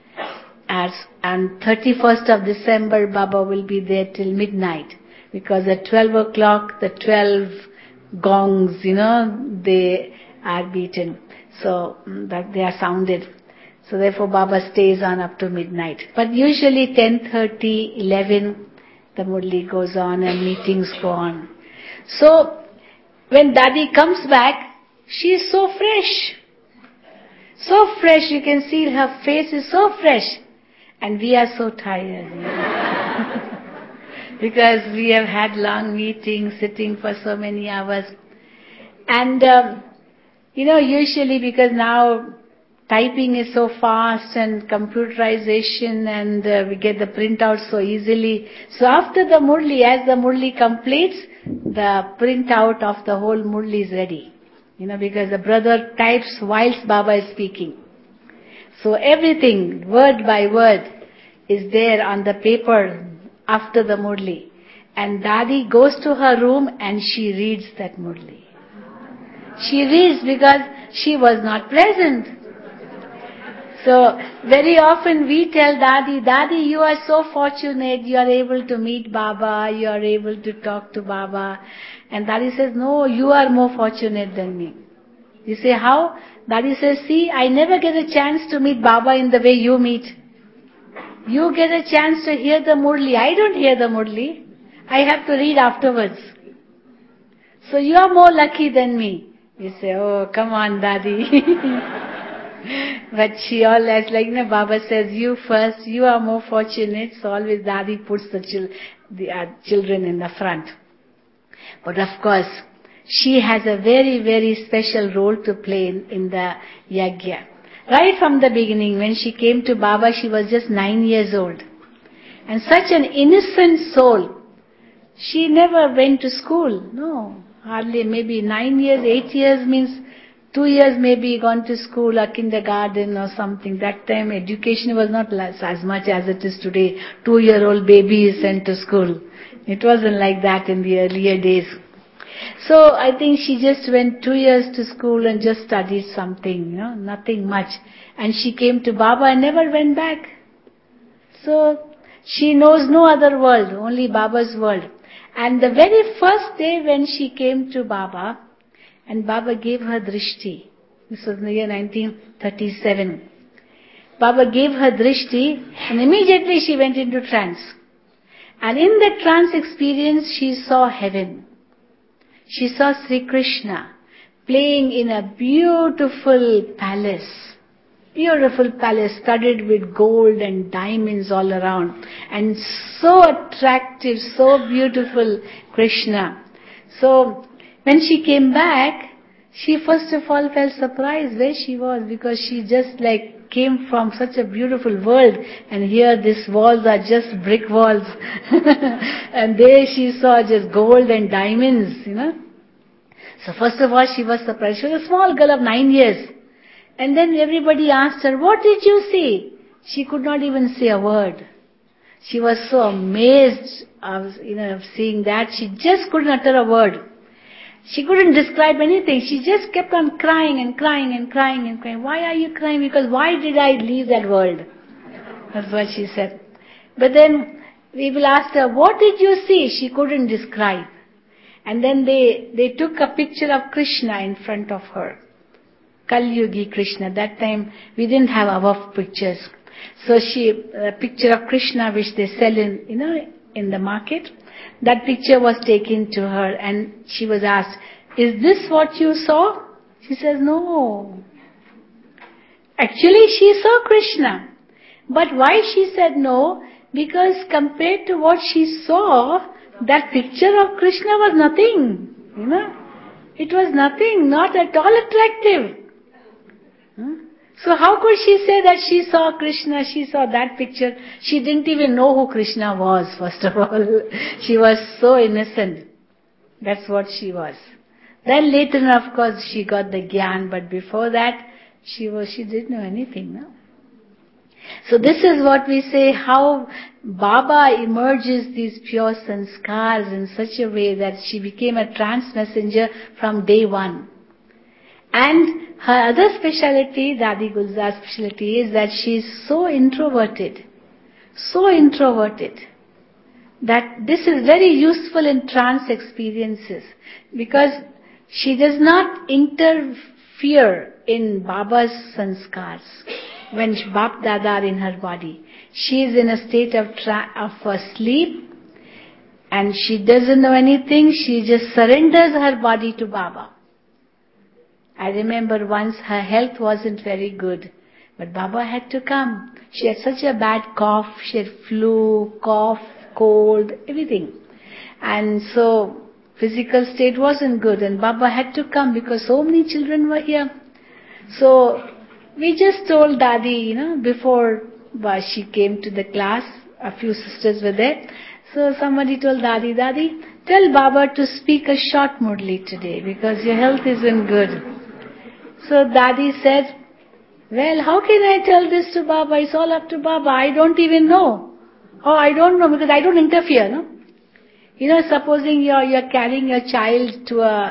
And 31st of December, Baba will be there till midnight. Because at 12 o'clock, the 12 gongs, they are beaten. So, that they are sounded. So therefore Baba stays on up to midnight. But usually 10:30, 11, the Murli goes on and meetings go on. So, when Dadi comes back, she is so fresh. So fresh, you can see her face is so fresh. And we are so tired. Because we have had long meetings, sitting for so many hours. And, usually because now typing is so fast and computerization and we get the printout so easily. So after the Murli, as the Murli completes, the printout of the whole Murli is ready. Because the brother types whilst Baba is speaking. So everything, word by word, is there on the paper after the Murli. And Dadi goes to her room and she reads that Murli. She reads because she was not present. So very often we tell Dadi, Dadi, you are so fortunate, you are able to meet Baba, you are able to talk to Baba. And Dadi says, no, you are more fortunate than me. You say, how? Dadi says, see, I never get a chance to meet Baba in the way you meet. You get a chance to hear the Murli. I don't hear the Murli. I have to read afterwards. So you are more lucky than me. You say, oh, come on, Dadi. But she always, Baba says, you first, you are more fortunate. So always Dadi puts the children in the front. But of course, she has a very, very special role to play in the yajna. Right from the beginning, when she came to Baba, she was just 9 years old. And such an innocent soul. She never went to school. No, hardly, maybe 9 years, 8 years means 2 years maybe gone to school or kindergarten or something. That time education was not as much as it is today. 2-year-old baby is sent to school. It wasn't like that in the earlier days. So I think she just went 2 years to school and just studied something, nothing much. And she came to Baba and never went back. So she knows no other world, only Baba's world. And the very first day when she came to Baba, and Baba gave her drishti. This was in the year 1937. Baba gave her drishti and immediately she went into trance. And in that trance experience she saw heaven. She saw Sri Krishna playing in a beautiful palace. Beautiful palace studded with gold and diamonds all around. And so attractive, so beautiful Krishna. So when she came back, she first of all felt surprised where she was, because she just came from such a beautiful world, and here these walls are just brick walls. And there she saw just gold and diamonds, So first of all she was surprised. She was a small girl of 9 years. And then everybody asked her, what did you see? She could not even say a word. She was so amazed of seeing that. She just couldn't utter a word. She couldn't describe anything. She just kept on crying and crying and crying and crying. Why are you crying? Because why did I leave that world? That's what she said. But then people asked her, what did you see? She couldn't describe. And then they took a picture of Krishna in front of her. Kal-yugi Krishna. That time we didn't have our pictures. So a picture of Krishna which they sell in the market. That picture was taken to her and she was asked, is this what you saw? She says, no. Actually she saw Krishna. But why she said no? Because compared to what she saw, that picture of Krishna was nothing. It was nothing, not at all attractive. So how could she say that she saw Krishna, she saw that picture? She didn't even know who Krishna was, first of all. She was so innocent. That's what she was. Then later, of course, she got the gyan, but before that, she didn't know anything, no? So this is what we say, how Baba emerges these pure sanskars in such a way that she became a trance messenger from day one. And her other speciality, Dadi Gulzar's speciality, is that she is so introverted, that this is very useful in trance experiences, because she does not interfere in Baba's sanskars. When Bap Dada are in her body, she is in a state of sleep, and she doesn't know anything. She just surrenders her body to Baba. I remember once her health wasn't very good, but Baba had to come. She had such a bad cough, she had flu, cough, cold, everything. And so physical state wasn't good, and Baba had to come because so many children were here. So we just told Dadi, before she came to the class, a few sisters were there. So somebody told Dadi, tell Baba to speak a short murli today because your health isn't good. So Dadi said, well, how can I tell this to Baba? It's all up to Baba. I don't even know. Oh, I don't know because I don't interfere, no? Supposing you're carrying your child to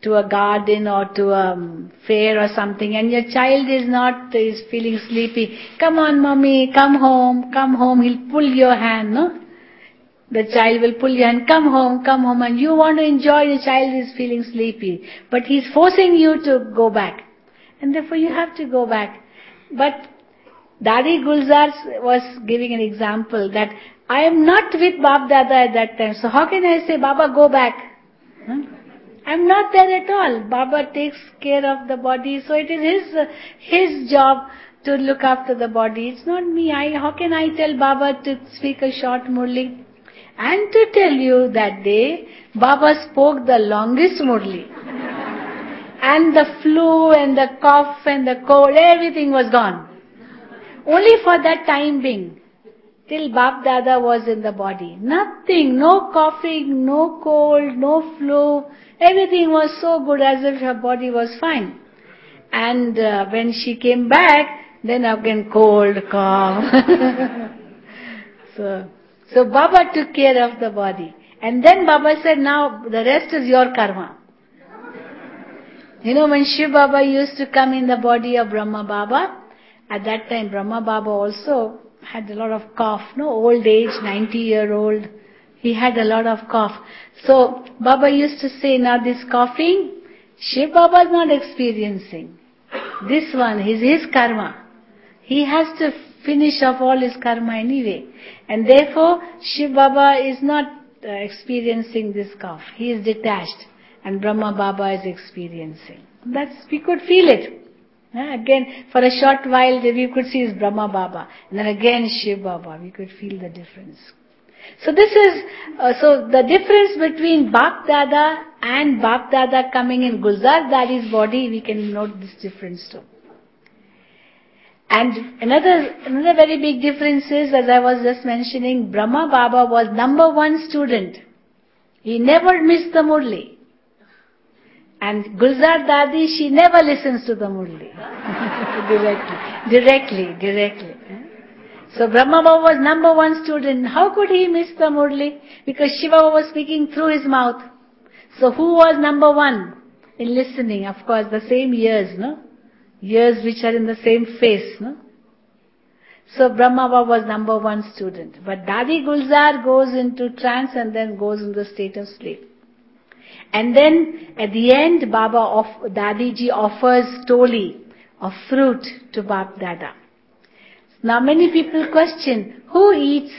to a garden or to a fair or something, and your child is feeling sleepy, come on mommy, come home, he'll pull your hand, no? The child will pull you and come home, and you want to enjoy, the child is feeling sleepy. But he's forcing you to go back. And therefore you have to go back. But Dadi Gulzar was giving an example that I am not with Bap Dada at that time. So how can I say, Baba, go back? I'm not there at all. Baba takes care of the body. So it is his job to look after the body. It's not me. How can I tell Baba to speak a short Murli? And to tell you, that day, Baba spoke the longest Murli. And the flu and the cough and the cold, everything was gone. Only for that time being. Till Bap Dada was in the body. Nothing, no coughing, no cold, no flu. Everything was so good as if her body was fine. And when she came back, then again cold, cough. So Baba took care of the body. And then Baba said, now the rest is your karma. You know, when Shiv Baba used to come in the body of Brahma Baba, at that time Brahma Baba also had a lot of cough, old age, 90-year-old. He had a lot of cough. So Baba used to say, now this coughing, Shiv Baba is not experiencing. This one is his karma. He has to finish off all his karma anyway. And therefore, Shiv Baba is not experiencing this cough. He is detached. And Brahma Baba is experiencing. We could feel it. Again, for a short while, we could see is Brahma Baba. And then again Shiv Baba. We could feel the difference. So this is, so the difference between Bap Dada and Bap Dada coming in Gulzar Dadi's body, we can note this difference too. And another very big difference is, as I was just mentioning, Brahma Baba was number one student. He never missed the Murli. And Gulzar Dadi, she never listens to the Murli. Directly. So Brahma Baba was number one student. How could he miss the Murli? Because Shiva was speaking through his mouth. So who was number one in listening? Of course, the same ears, Ears which are in the same face, So Brahma Baba was number one student. But Dadi Gulzar goes into trance and then goes into the state of sleep. And then at the end, Dadiji offers toli of fruit to Bap Dada. Now many people question, who eats?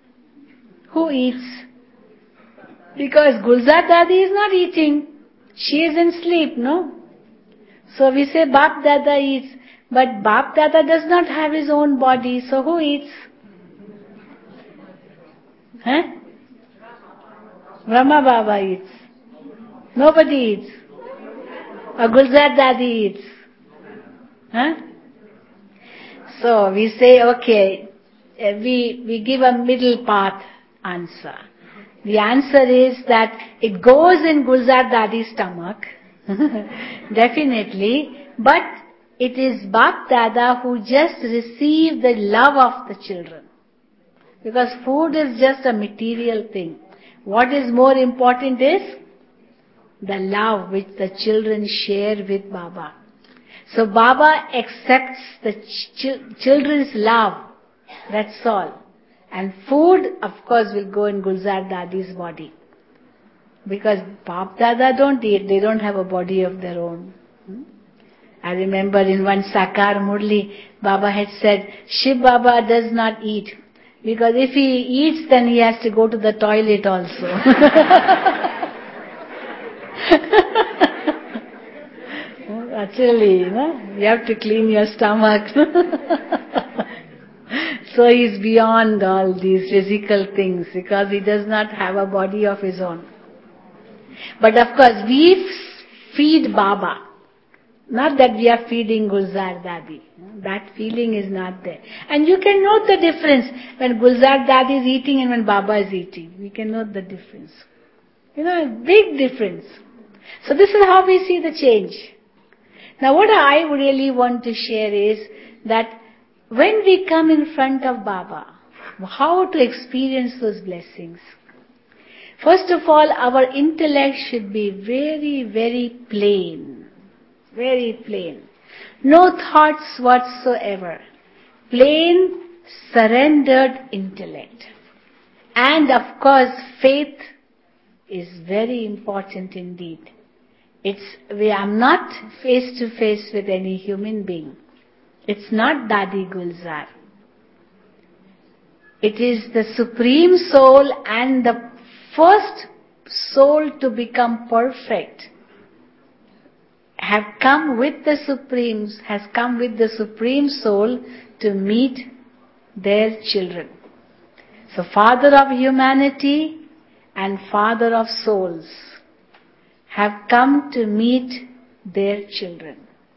Because Gulzar Dadi is not eating. She is in sleep, So we say Bap Dada eats. But Bap Dada does not have his own body, so who eats? Brahma Baba eats. Nobody eats. Or Gulzar Dadi eats. So we say, okay, we give a middle path answer. The answer is that it goes in Gulzar Dadi's stomach, definitely, but it is Bap Dada who just received the love of the children. Because food is just a material thing. What is more important is the love which the children share with Baba. So Baba accepts the children's love. That's all. And food, of course, will go in Gulzar Dadi's body. Because Bap Dada don't eat. They don't have a body of their own. I remember in one Sakar Murli, Baba had said, Shiv Baba does not eat. Because if he eats, then he has to go to the toilet also. Actually, you have to clean your stomach. So he's beyond all these physical things because he does not have a body of his own. But of course, we feed Baba. Not that we are feeding Gulzar Dadi. That feeling is not there. And you can note the difference when Gulzar Dadi is eating and when Baba is eating. We can note the difference. Big difference. So this is how we see the change. Now what I really want to share is that when we come in front of Baba, how to experience those blessings. First of all, our intellect should be very, very plain. Very plain. No thoughts whatsoever. Plain, surrendered intellect. And of course, faith is very important indeed. I'm not face to face with any human being. It's not Dadi Gulzar. It is the Supreme Soul, and the first soul to become perfect has come with the Supreme Soul to meet their children. So Father of humanity and Father of souls have come to meet their children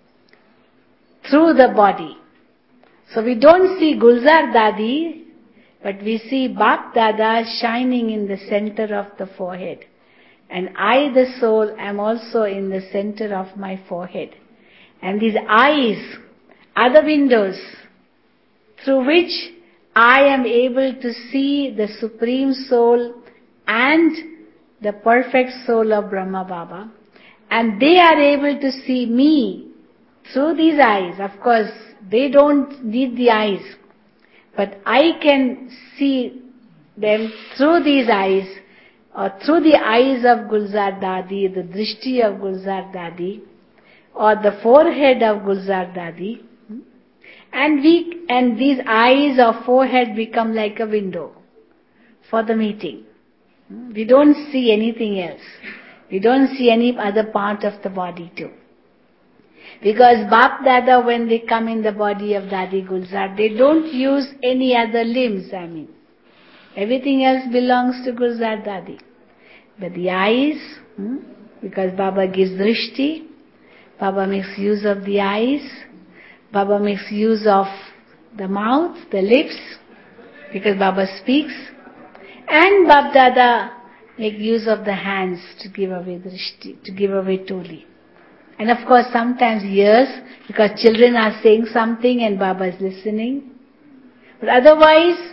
through the body. So we don't see Gulzar Dadi, but we see Bap Dada shining in the center of the forehead. And I, the soul, am also in the center of my forehead. And these eyes are the windows through which I am able to see the Supreme Soul and the perfect soul of Brahma Baba. And they are able to see me through these eyes. Of course, they don't need the eyes, but I can see them through these eyes, or through the eyes of Gulzar Dadi, the drishti of Gulzar Dadi, or the forehead of Gulzar Dadi. And these eyes or forehead become like a window for the meeting. We don't see anything else. We don't see any other part of the body too. Because Bap Dada, when they come in the body of Dadi Gulzar, they don't use any other limbs, Everything else belongs to Gulzar Dadi. But the eyes, because Baba gives drishti, Baba makes use of the eyes, Baba makes use of the mouth, the lips, because Baba speaks, and Bap Dada make use of the hands to give away drishti, to give away toli. And of course sometimes ears, because children are saying something and Baba is listening. But otherwise,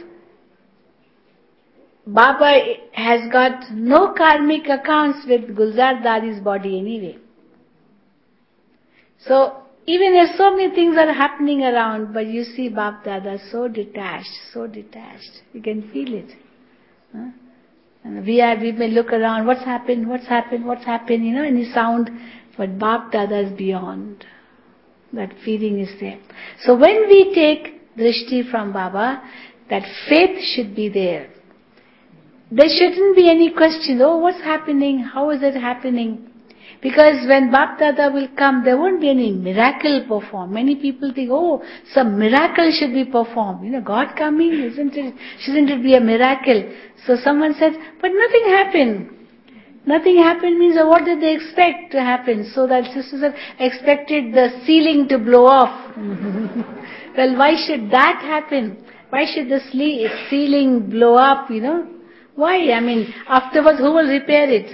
Baba has got no karmic accounts with Gulzar Dadi's body anyway. So, even if so many things are happening around, but you see Bap Dada so detached. You can feel it. And we may look around, what's happened, any sound, but Bap Dada is beyond. That feeling is there. So when we take drishti from Baba, that faith should be there. There shouldn't be any question, what's happening, how is it happening? Because when Bap Dada will come, there won't be any miracle performed. Many people think, some miracle should be performed. God coming, shouldn't it be a miracle? So someone said, but nothing happened. Nothing happened means, what did they expect to happen? So that sisters have expected the ceiling to blow off. Well, why should that happen? Why should the ceiling blow up, Why? Afterwards, who will repair it?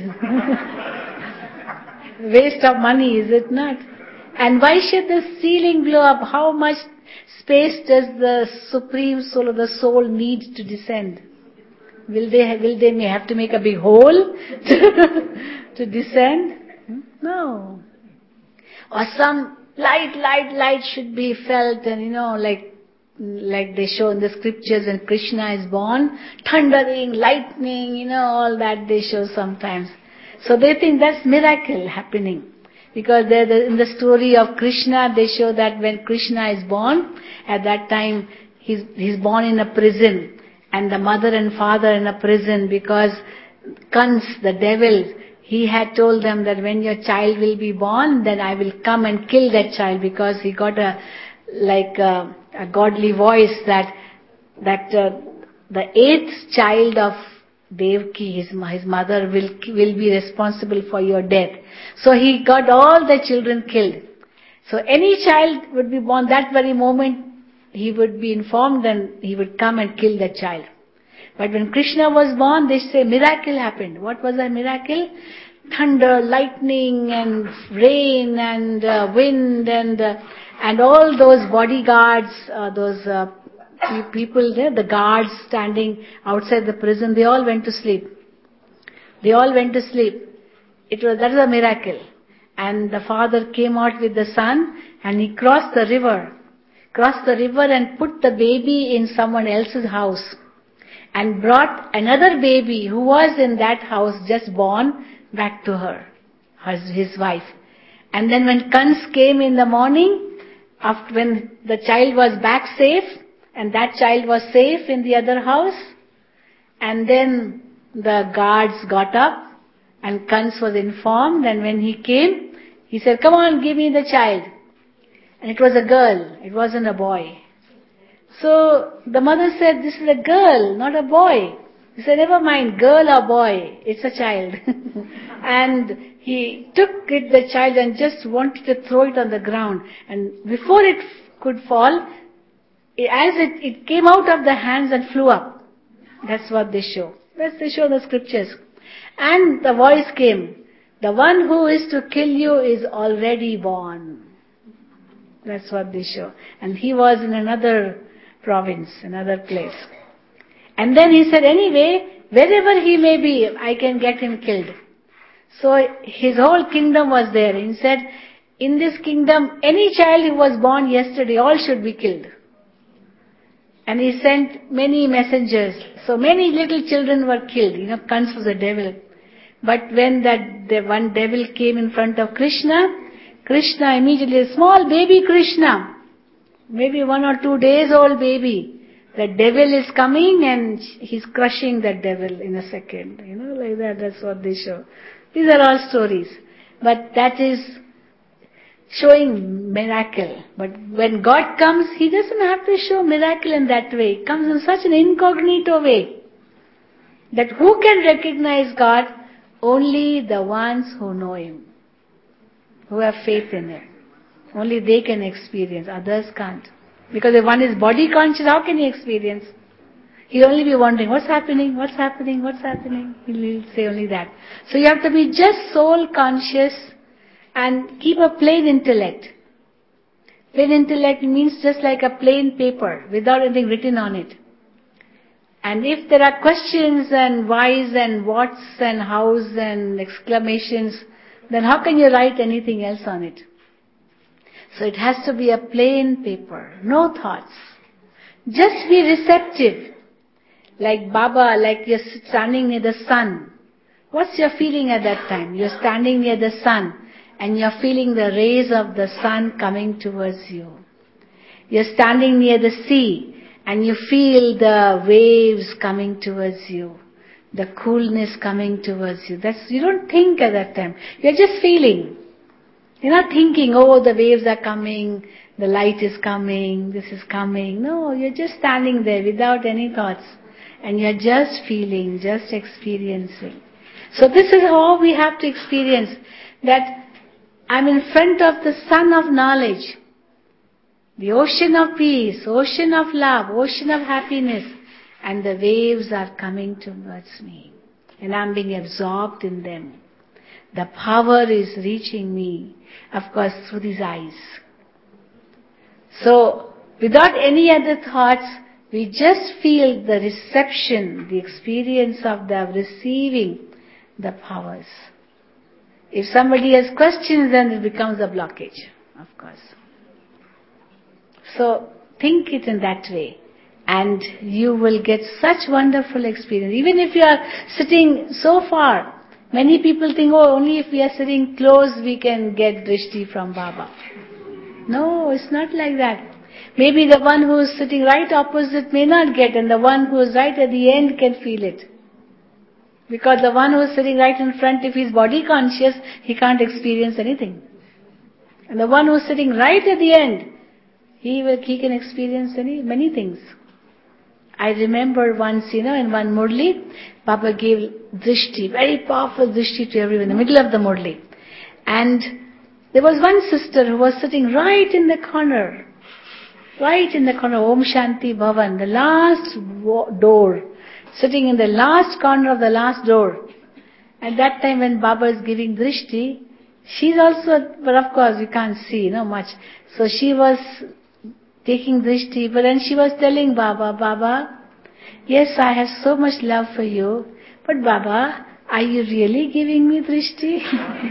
Waste of money, is it not? And why should the ceiling blow up? How much space does the Supreme Soul or the soul need to descend? Will they may have to make a big hole to descend? No. Or some light should be felt, and like they show in the scriptures when Krishna is born, thundering, lightning, all that they show sometimes. So they think that's miracle happening. Because in the story of Krishna, they show that when Krishna is born, at that time he's born in a prison. And the mother and father in a prison, because Kans, the devil, he had told them that when your child will be born, then I will come and kill that child, because he got a godly voice that the eighth child of Devaki, his mother, will be responsible for your death. So he got all the children killed. So any child would be born that very moment, he would be informed and he would come and kill the child. But when Krishna was born, they say miracle happened. What was that miracle? Thunder, lightning and rain and wind and all those bodyguards, those people there, the guards standing outside the prison, they all went to sleep. They all went to sleep. That was a miracle. And the father came out with the son and he crossed the river and put the baby in someone else's house and brought another baby who was in that house just born back to his wife. And then when Kans came in the morning, after when the child was back safe, and that child was safe in the other house, and then the guards got up and Kans was informed, and when he came, he said, "Come on, give me the child." And it was a girl, it wasn't a boy. So the mother said, "This is a girl, not a boy." He said, "Never mind, girl or boy, it's a child." And he took the child and just wanted to throw it on the ground. And before it could fall, as it came out of the hands and flew up. That's what they show. They show the scriptures. And the voice came, "The one who is to kill you is already born." That's what they show. And he was in another province, another place. And then he said, "Anyway, wherever he may be, I can get him killed." So his whole kingdom was there. He said, "In this kingdom, any child who was born yesterday, all should be killed." And he sent many messengers. So many little children were killed. Kans was a devil. But when the one devil came in front of Krishna immediately, a small baby Krishna, maybe 1 or 2 days old baby, the devil is coming and he's crushing that devil in a second. Like that, that's what they show. These are all stories. But that is showing miracle. But when God comes, He doesn't have to show miracle in that way. He comes in such an incognito way that who can recognize God? Only the ones who know Him, who have faith in Him. Only they can experience. Others can't. Because if one is body conscious, how can he experience? He'll only be wondering, what's happening? What's happening? What's happening? He'll say only that. So you have to be just soul conscious and keep a plain intellect. Plain intellect means just like a plain paper without anything written on it. And if there are questions and whys and whats and hows and exclamations, then how can you write anything else on it? So it has to be a plain paper, no thoughts. Just be receptive. Like Baba, like you're standing near the sun. What's your feeling at that time? You're standing near the sun and you're feeling the rays of the sun coming towards you. You're standing near the sea and you feel the waves coming towards you. The coolness coming towards you. You don't think at that time. You're just feeling. You're not thinking, oh, the waves are coming, the light is coming, this is coming. No, you're just standing there without any thoughts. And you're just feeling, just experiencing. So this is how we have to experience that I'm in front of the sun of knowledge, the ocean of peace, ocean of love, ocean of happiness, and the waves are coming towards me. And I'm being absorbed in them. The power is reaching me, of course, through these eyes. So, without any other thoughts, we just feel the reception, the experience of the receiving the powers. If somebody has questions, then it becomes a blockage, of course. So, think it in that way. And you will get such wonderful experience. Even if you are sitting so far, many people think, oh, only if we are sitting close we can get drishti from Baba. No, it's not like that. Maybe the one who is sitting right opposite may not get, and the one who is right at the end can feel it. Because the one who is sitting right in front, if he is body conscious, he can't experience anything. And the one who is sitting right at the end, he can experience many things. I remember once, in one Murli, Baba gave drishti, very powerful drishti to everyone in the middle of the Murli. And there was one sister who was sitting right in the corner, Om Shanti Bhavan, the last door, sitting in the last corner of the last door. At that time when Baba is giving drishti, she's also, but of course you can't see, much. So she was taking drishti, but then she was telling Baba, yes, I have so much love for you, but Baba, are you really giving me drishti?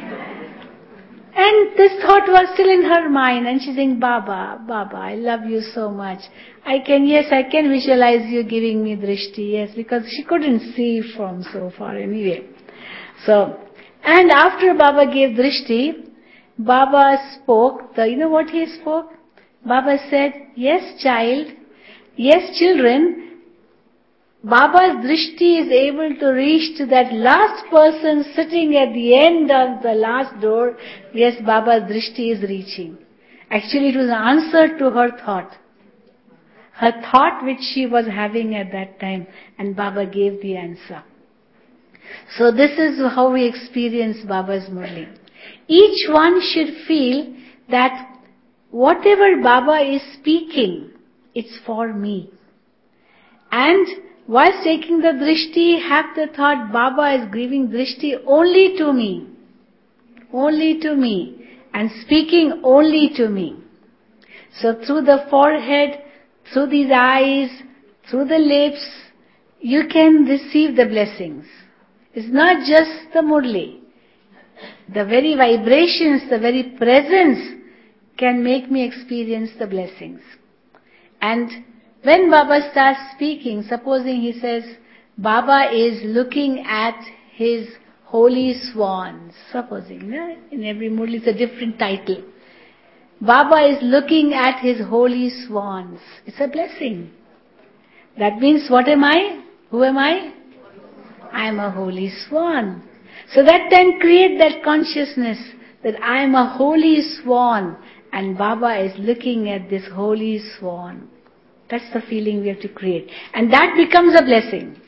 And this thought was still in her mind, and she's saying, Baba, Baba, I love you so much. I can visualize you giving me drishti, yes, because she couldn't see from so far anyway. So, and after Baba gave drishti, Baba spoke, you know what he spoke? Baba said, yes child, yes children, Baba's drishti is able to reach to that last person sitting at the end of the last door. Yes, Baba's drishti is reaching. Actually, it was an answer to her thought. Her thought which she was having at that time, and Baba gave the answer. So this is how we experience Baba's Murli. Each one should feel that whatever Baba is speaking, it's for me. And whilst taking the drishti, have the thought, Baba is giving drishti only to me, and speaking only to me. So through the forehead, through these eyes, through the lips, you can receive the blessings. It's not just the murli. The very vibrations, the very presence can make me experience the blessings. And when Baba starts speaking, supposing he says, Baba is looking at his holy swans. Supposing, in every murli it's a different title. Baba is looking at his holy swans. It's a blessing. That means, what am I? Who am I? I am a holy swan. So that then create that consciousness that I am a holy swan and Baba is looking at this holy swan. That's the feeling we have to create. And that becomes a blessing.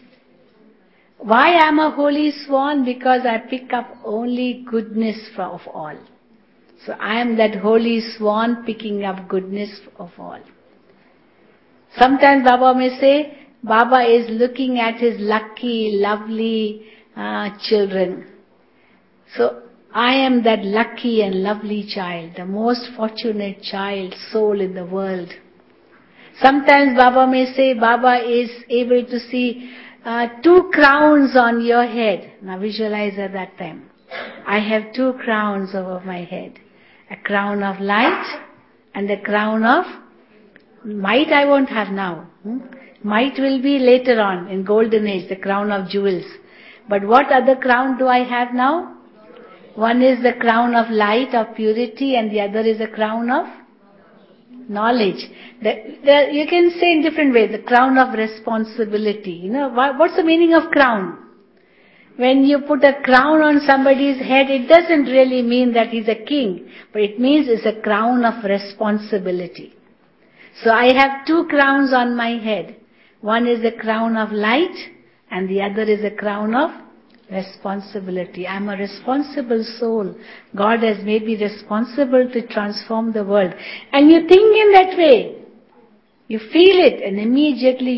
Why I am a holy swan? Because I pick up only goodness of all. So I am that holy swan picking up goodness of all. Sometimes Baba may say, Baba is looking at his lucky, lovely children. So I am that lucky and lovely child, the most fortunate child, soul in the world. Sometimes Baba may say, Baba is able to see 2 crowns on your head. Now visualize at that time. I have 2 crowns over my head. A crown of light and a crown of might I won't have now. Might will be later on in golden age, the crown of jewels. But what other crown do I have now? One is the crown of light, of purity, and the other is a crown of knowledge. You can say in different ways, the crown of responsibility. What's the meaning of crown? When you put a crown on somebody's head, it doesn't really mean that he's a king, but it means it's a crown of responsibility. So I have 2 crowns on my head. One is a crown of light and the other is a crown of responsibility. I'm a responsible soul. God has made me responsible to transform the world. And you think in that way. You feel it and immediately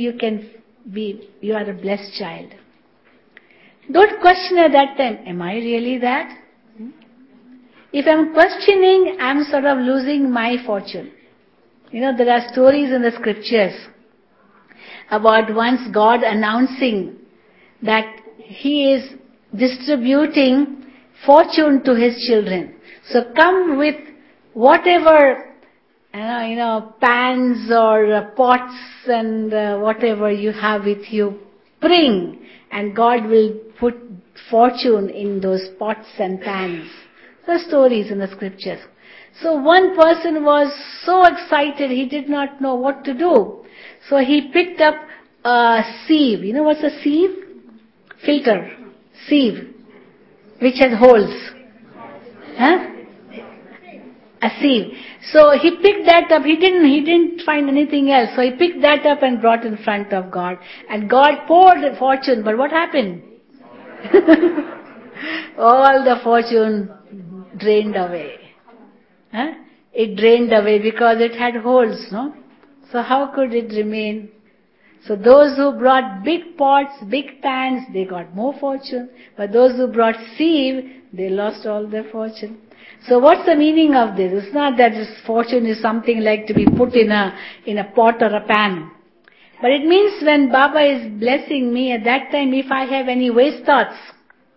you are a blessed child. Don't question at that time, am I really that? If I'm questioning, I'm sort of losing my fortune. There are stories in the scriptures about once God announcing that He is distributing fortune to His children. So come with whatever, pans or pots and whatever you have with you, bring, and God will put fortune in those pots and pans. The stories in the scriptures. So one person was so excited, he did not know what to do. So he picked up a sieve. You know what's a sieve? Filter. Sieve. Which has holes. A sieve. So he picked that up. He didn't find anything else. So he picked that up and brought in front of God. And God poured fortune. But what happened? All the fortune drained away. It drained away because it had holes, no? So how could it remain? So those who brought big pots, big pans, they got more fortune. But those who brought sieve, they lost all their fortune. So what's the meaning of this? It's not that this fortune is something like to be put in a pot or a pan. But it means when Baba is blessing me, at that time if I have any waste thoughts,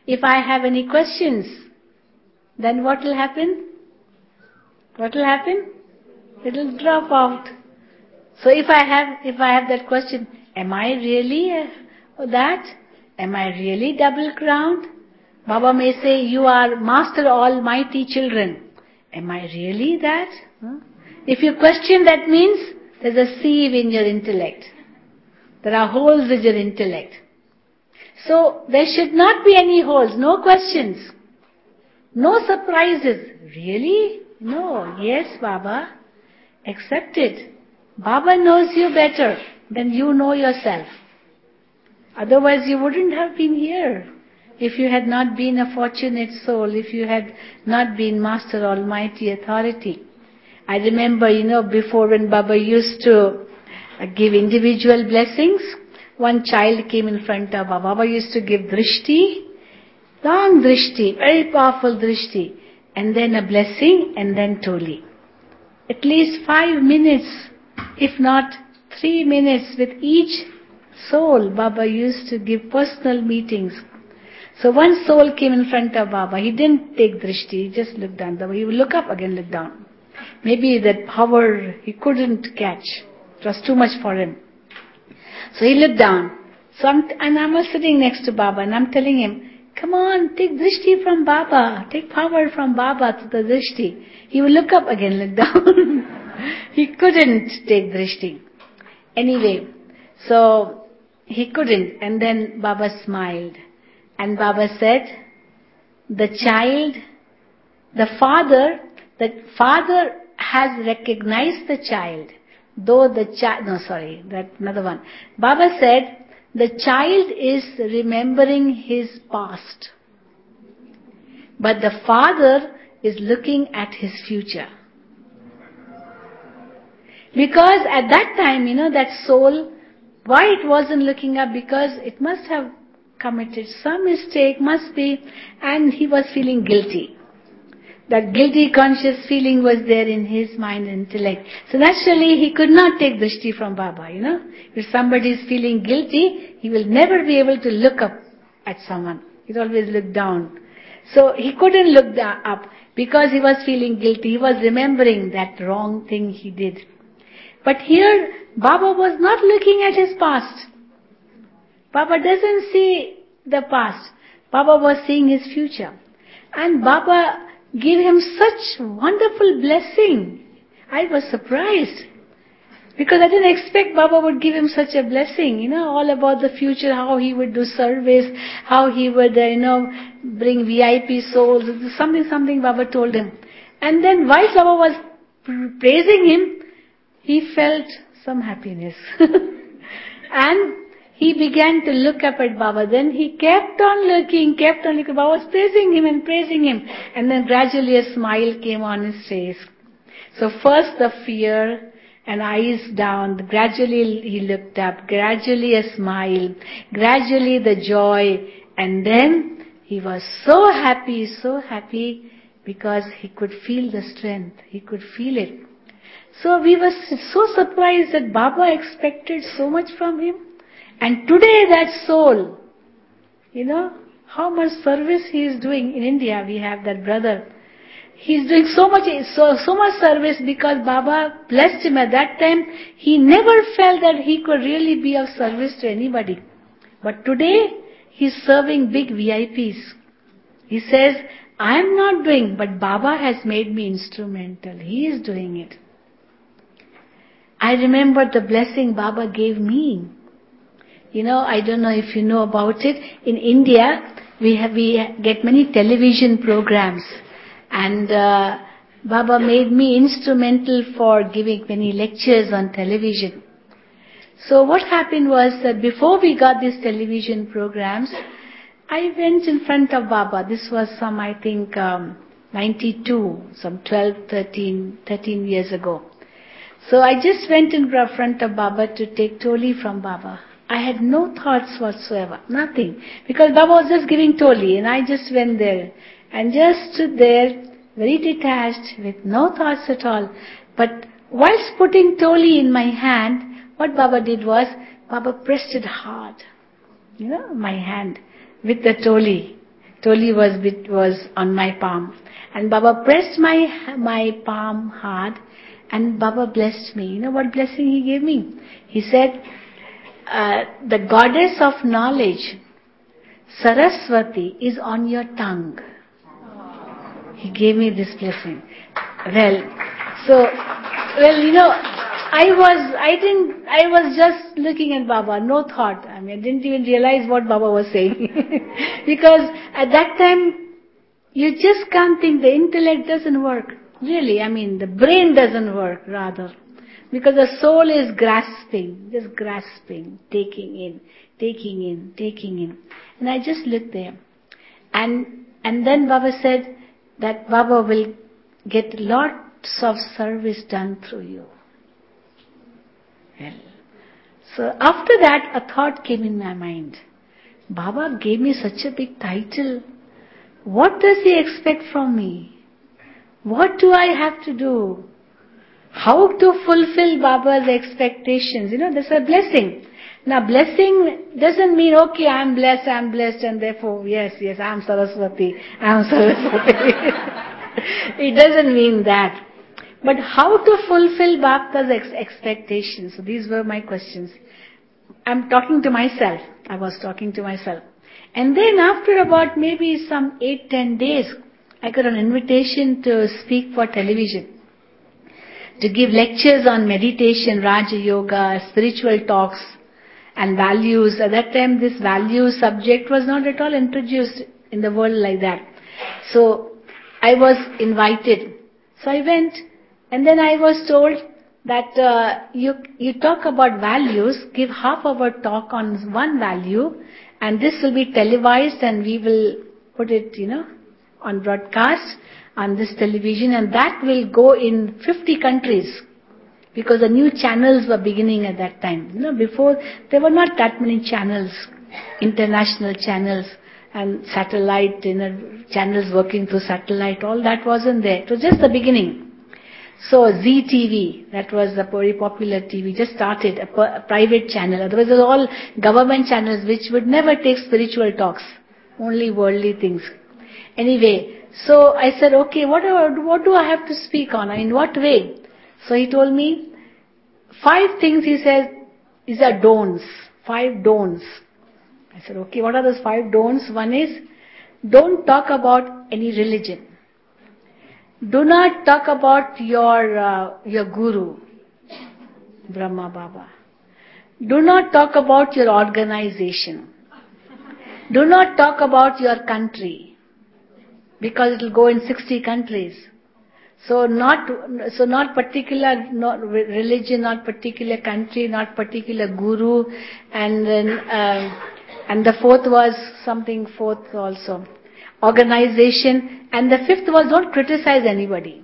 If I have any questions, then what will happen? What will happen? It will drop out. So if I have that question, am I really that? Am I really double crowned? Baba may say, you are master almighty children. Am I really that? If you question, that means there's a sieve in your intellect. There are holes in your intellect. So there should not be any holes, no questions, no surprises. Really? No. Yes, Baba. Accept it. Baba knows you better than you know yourself. Otherwise you wouldn't have been here. If you had not been a fortunate soul, if you had not been Master Almighty Authority. I remember, before when Baba used to give individual blessings, one child came in front of Baba. Baba used to give drishti, long drishti, very powerful drishti, and then a blessing, and then toli. At least 5 minutes, if not 3 minutes with each soul, Baba used to give personal meetings. So one soul came in front of Baba. He didn't take drishti, he just looked down. He would look up, again look down. Maybe that power he couldn't catch. It was too much for him. So he looked down. And I was sitting next to Baba and I'm telling him, come on, take drishti from Baba. Take power from Baba to the drishti. He would look up, again look down. He couldn't take drishti. Anyway, so he couldn't. And then Baba smiled. And Baba said, the father has recognized the child. Another one. Baba said, the child is remembering his past. But the father is looking at his future. Because at that time, that soul, why it wasn't looking up? Because it must have committed some mistake, must be, and he was feeling guilty. That guilty conscious feeling was there in his mind and intellect. So naturally he could not take drishti from Baba, If somebody is feeling guilty, he will never be able to look up at someone. He'll always look down. So he couldn't look up because he was feeling guilty. He was remembering that wrong thing he did. But here, Baba was not looking at his past. Baba doesn't see the past. Baba was seeing his future. And Baba gave him such wonderful blessing. I was surprised. Because I didn't expect Baba would give him such a blessing, all about the future, how he would do service, how he would, bring VIP souls, something Baba told him. And then while Baba was praising him, he felt some happiness. And he began to look up at Baba. Then he kept on looking. Baba was praising him. And then gradually a smile came on his face. So first the fear and eyes down. Gradually he looked up. Gradually a smile. Gradually the joy. And then he was so happy because he could feel the strength. He could feel it. So we were so surprised that Baba expected so much from him. And today that soul, how much service he is doing. In India we have that brother. He is doing so much service because Baba blessed him. At that time, he never felt that he could really be of service to anybody. But today, he is serving big VIPs. He says, I am not doing, but Baba has made me instrumental. He is doing it. I remember the blessing Baba gave me. I don't know if you know about it. In India, we get many television programs. And Baba made me instrumental for giving many lectures on television. So what happened was that before we got these television programs, I went in front of Baba. This was some, 92, some 13 years ago. So I just went in front of Baba to take toli from Baba. I had no thoughts whatsoever, nothing. Because Baba was just giving toli and I just went there and just stood there, very detached, with no thoughts at all. But whilst putting toli in my hand, what Baba did was, Baba pressed it hard, my hand, with the toli. Toli was on my palm. And Baba pressed my palm hard, and Baba blessed me. You know what blessing he gave me? He said, the goddess of knowledge, Saraswati, is on your tongue. He gave me this blessing. I was just looking at Baba, no thought. I didn't even realize what Baba was saying. Because at that time, you just can't think, the intellect doesn't work. Really, the brain doesn't work, rather. Because the soul is grasping, just grasping, taking in. And I just looked there. And then Baba said that Baba will get lots of service done through you. Well, so after that, a thought came in my mind. Baba gave me such a big title. What does he expect from me? What do I have to do? How to fulfill Baba's expectations? That's a blessing. Now, blessing doesn't mean, okay, I'm blessed, and therefore, yes, I'm Saraswati. It doesn't mean that. But how to fulfill Baba's expectations? So these were my questions. I'm talking to myself. I was talking to myself. And then after about maybe some 8-10 days, I got an invitation to speak for television, to give lectures on meditation, Raja Yoga, spiritual talks, and values. At that time, this value subject was not at all introduced in the world like that. So I was invited. So I went, and then I was told that you talk about values, give half-hour talk on one value, and this will be televised, and we will put it, on broadcast on this television, and that will go in 50 countries. Because the new channels were beginning at that time. Before, there were not that many channels, international channels and satellite, channels working through satellite, all that wasn't there. It was just the beginning. So Zee TV, that was a very popular TV, just started, a private channel. Otherwise, it was all government channels which would never take spiritual talks, only worldly things. Anyway, so I said, okay, what do I have to speak on? In what way? So he told me 5 things, he said, these are don'ts. 5 don'ts. I said, okay, what are those 5 don'ts? One is, don't talk about any religion. Do not talk about your guru, Brahma Baba. Do not talk about your organization. Do not talk about your country, because it will go in 60 countries. So not particular, not religion, not particular country, not particular guru, and then and the fourth was something fourth also, organization, and the fifth was don't criticize anybody,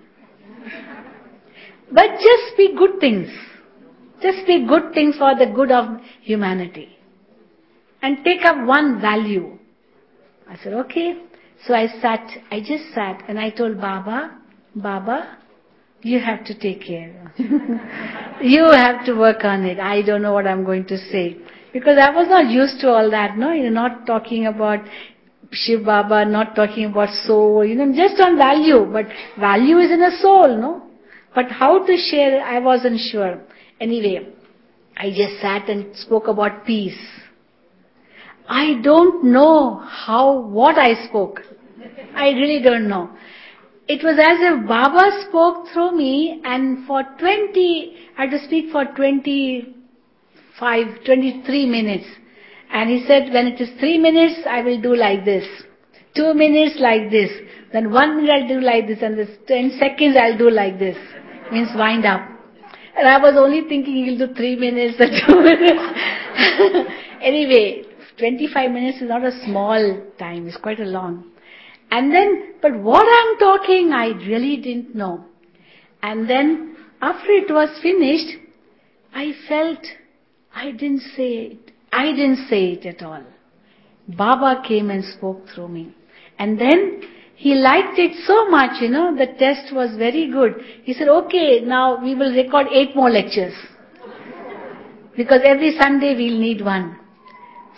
but just speak good things. Just speak good things for the good of humanity, and take up one value. I said okay. So I just sat, and I told Baba, you have to take care. You have to work on it. I don't know what I'm going to say. Because I was not used to all that, no? Not talking about Shiv Baba, not talking about soul, just on value. But value is in a soul, no? But how to share, I wasn't sure. Anyway, I just sat and spoke about peace. I don't know what I spoke. I really don't know. It was as if Baba spoke through me, and I had to speak for 23 minutes. And he said, when it is 3 minutes, I will do like this. 2 minutes like this. Then 1 minute I'll do like this, and this 10 seconds I'll do like this. Means wind up. And I was only thinking he'll do 3 minutes or 2 minutes. Anyway, 25 minutes is not a small time, it's quite a long. And then, but what I'm talking, I really didn't know. And then, after it was finished, I felt I didn't say it at all. Baba came and spoke through me. And then, he liked it so much, the test was very good. He said, okay, now we will record 8 more lectures. Because every Sunday we'll need one.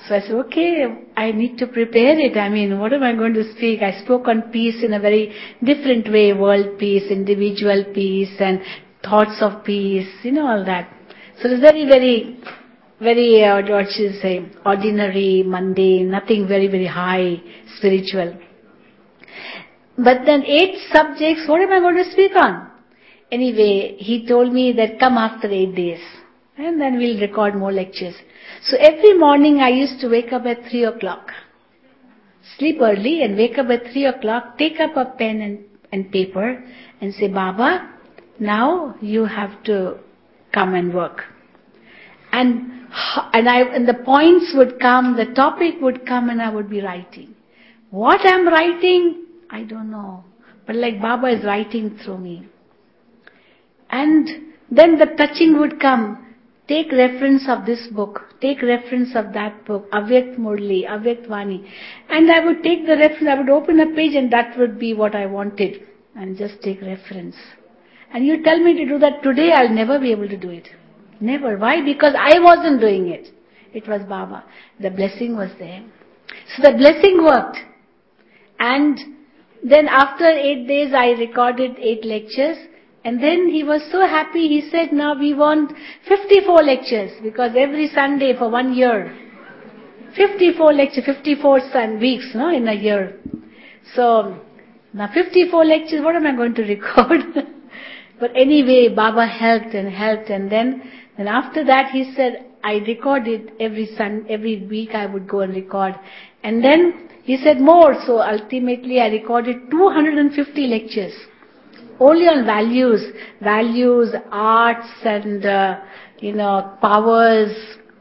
So I said, okay, I need to prepare it. I mean, what am I going to speak? I spoke on peace in a very different way, world peace, individual peace, and thoughts of peace, all that. So it's very, very, very, what should I say, ordinary, mundane, nothing very, very high, spiritual. But then 8 subjects, what am I going to speak on? Anyway, he told me that come after 8 days, and then we'll record more lectures. So every morning I used to wake up at 3 o'clock. Sleep early and wake up at 3 o'clock, take up a pen and paper and say, Baba, now you have to come and work. And the points would come, the topic would come, and I would be writing. What I'm writing, I don't know. But like Baba is writing through me. And then the touching would come. Take reference of this book. Take reference of that book. Avyakt Murli, Avyakt Vani. And I would take the reference, I would open a page and that would be what I wanted. And just take reference. And you tell me to do that today, I'll never be able to do it. Never. Why? Because I wasn't doing it. It was Baba. The blessing was there. So the blessing worked. And then after 8 days, I recorded 8 lectures. And then he was so happy, he said, now we want 54 lectures, because every Sunday for 1 year, 54 lectures, 54 weeks, in a year. So, now 54 lectures, what am I going to record? But anyway, Baba helped, and then after that he said, I recorded every week I would go and record. And then he said more, so ultimately I recorded 250 lectures. Only on values, arts and, powers,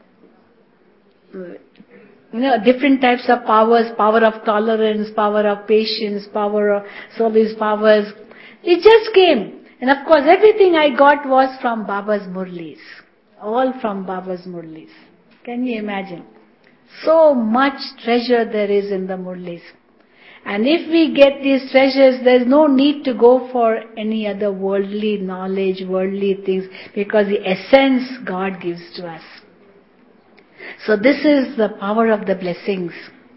different types of powers, power of tolerance, power of patience, power of service powers. It just came. And of course everything I got was from Baba's Murlis. All from Baba's Murlis. Can you imagine? So much treasure there is in the Murlis. And if we get these treasures, there's no need to go for any other worldly knowledge, worldly things, because the essence God gives to us. So this is the power of the blessings.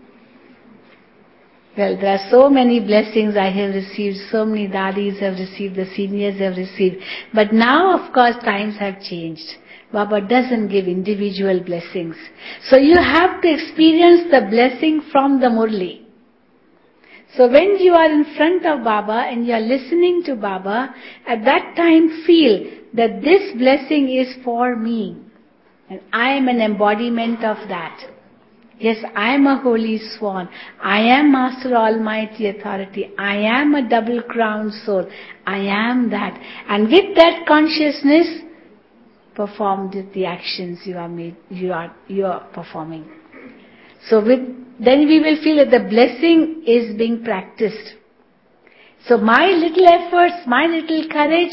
Well, there are so many blessings I have received, so many dadis have received, the seniors have received. But now, of course, times have changed. Baba doesn't give individual blessings. So you have to experience the blessing from the Murli. So when you are in front of Baba and you are listening to Baba, at that time feel that this blessing is for me. And I am an embodiment of that. Yes, I am a holy swan. I am Master Almighty Authority. I am a double-crowned soul. I am that. And with that consciousness, perform the actions you are performing. So then we will feel that the blessing is being practiced. So my little efforts, my little courage,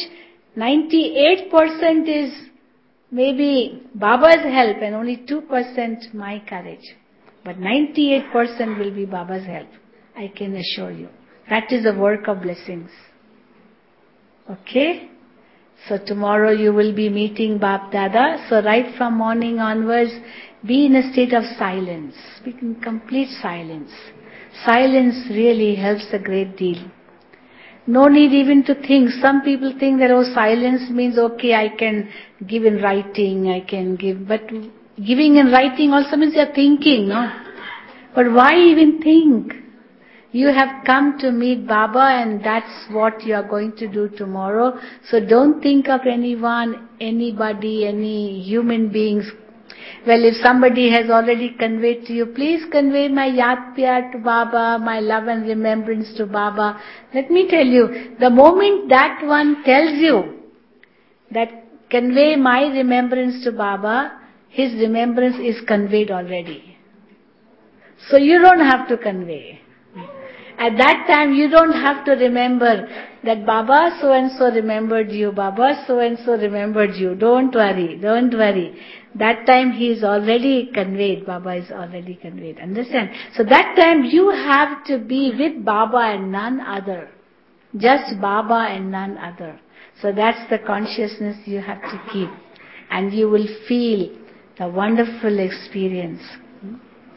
98% is maybe Baba's help and only 2% my courage. But 98% will be Baba's help. I can assure you. That is the work of blessings. Okay? So tomorrow you will be meeting Bap Dada. So right from morning onwards, be in a state of silence. Be in complete silence. Silence really helps a great deal. No need even to think. Some people think that, silence means, okay, I can give in writing, I can give. But giving in writing also means you're thinking, no? But why even think? You have come to meet Baba and that's what you are going to do tomorrow. So don't think of anyone, anybody, any human beings. Well, if somebody has already conveyed to you, please convey my yad pyar to Baba, my love and remembrance to Baba. Let me tell you, the moment that one tells you that convey my remembrance to Baba, his remembrance is conveyed already. So you don't have to convey. At that time, you don't have to remember that Baba so-and-so remembered you, Baba so-and-so remembered you. Don't worry. That time he is already conveyed, Baba is already conveyed. Understand? So that time you have to be with Baba and none other. Just Baba and none other. So that's the consciousness you have to keep. And you will feel the wonderful experience.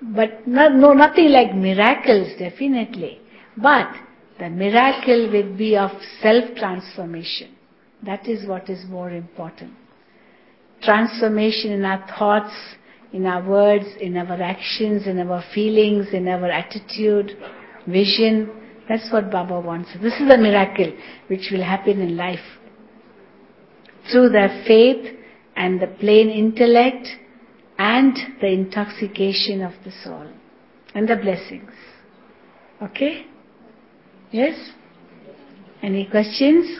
But nothing like miracles, definitely. But the miracle will be of self-transformation. That is what is more important. Transformation in our thoughts, in our words, in our actions, in our feelings, in our attitude, vision. That's what Baba wants. This is the miracle which will happen in life. Through the faith and the plain intellect and the intoxication of the soul and the blessings. Okay? Yes? Any questions?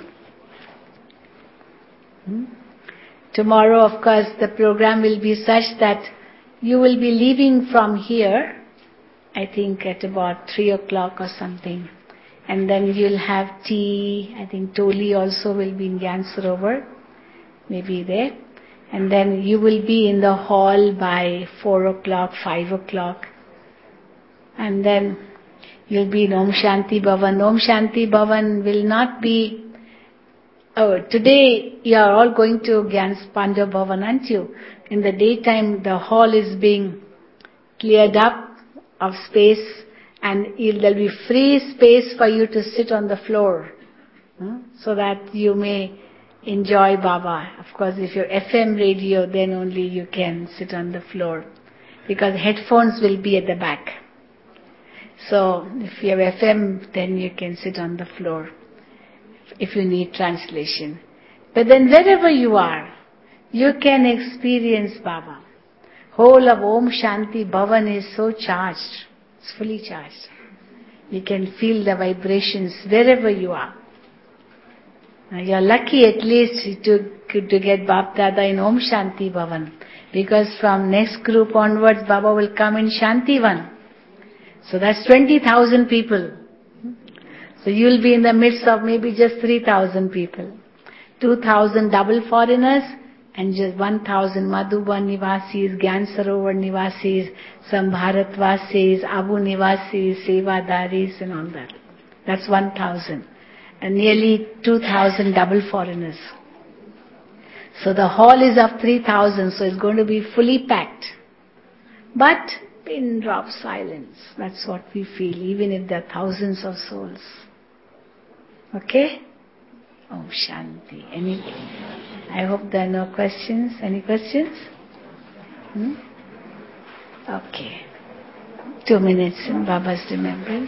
Tomorrow, of course, the program will be such that you will be leaving from here, I think at about 3 o'clock or something. And then you'll have tea. I think Toli also will be in Gyan Sarovar, maybe there. And then you will be in the hall by 4 o'clock, 5 o'clock. And then you'll be in Om Shanti Bhavan. Om Shanti Bhavan will not be... Oh, today you are all going to Gyan Pandav Bhavan, aren't you? In the daytime, the hall is being cleared up of space, and there'll be free space for you to sit on the floor, so that you may enjoy Baba. Of course, if you're FM radio, then only you can sit on the floor, because headphones will be at the back. So if you have FM, then you can sit on the floor if you need translation. But then wherever you are, you can experience Baba. Whole of Om Shanti Bhavan is so charged. It's fully charged. You can feel the vibrations wherever you are. Now you are lucky at least to get Bap Dada in Om Shanti Bhavan, because from next group onwards, Baba will come in Shantivan. So that's 20,000 people. So you will be in the midst of maybe just 3,000 people. 2,000 double foreigners and just 1,000 Madhuban Nivasis, Gyan Sarovar Nivasis, some Bharatvasis, Abu Nivasis, Sevadaris and all that. That's 1,000. And nearly 2,000 double foreigners. So the hall is of 3,000, so it's going to be fully packed. But pin drop silence. That's what we feel, even if there are thousands of souls. Okay? Om Shanti. I hope there are no questions. Any questions? Okay. 2 minutes in Baba's remembrance.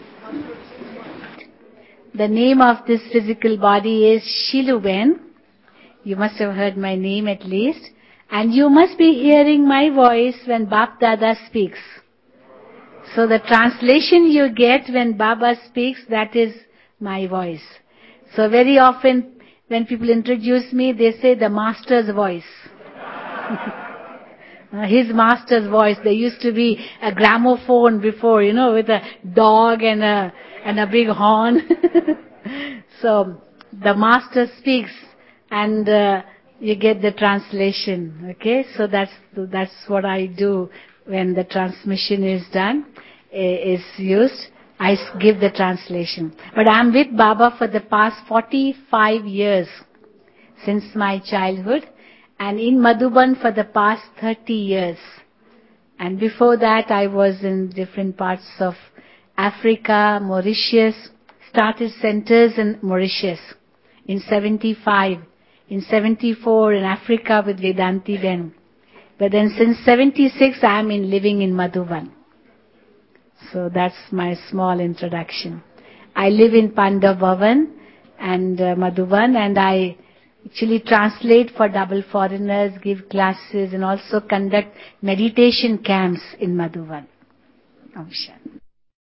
The name of this physical body is Shiluben. You must have heard my name at least. And you must be hearing my voice when Bap Dada speaks. So the translation you get when Baba speaks, that is my voice. So very often when people introduce me, they say the master's voice. His master's voice. There used to be a gramophone before, with a dog and a big horn. So the master speaks and you get the translation. Okay, so that's what I do when the transmission is done, is used. I give the translation. But I'm with Baba for the past 45 years, since my childhood, and in Madhuban for the past 30 years. And before that I was in different parts of Africa, Mauritius, started centers in Mauritius in 75, in 74 in Africa with Vedanti Ben. But then since 76 I am living in Madhuban. So that's my small introduction. I live in Pandav Bhavan and Madhuban, and I actually translate for double foreigners, give classes and also conduct meditation camps in Madhuban. Om Shanti.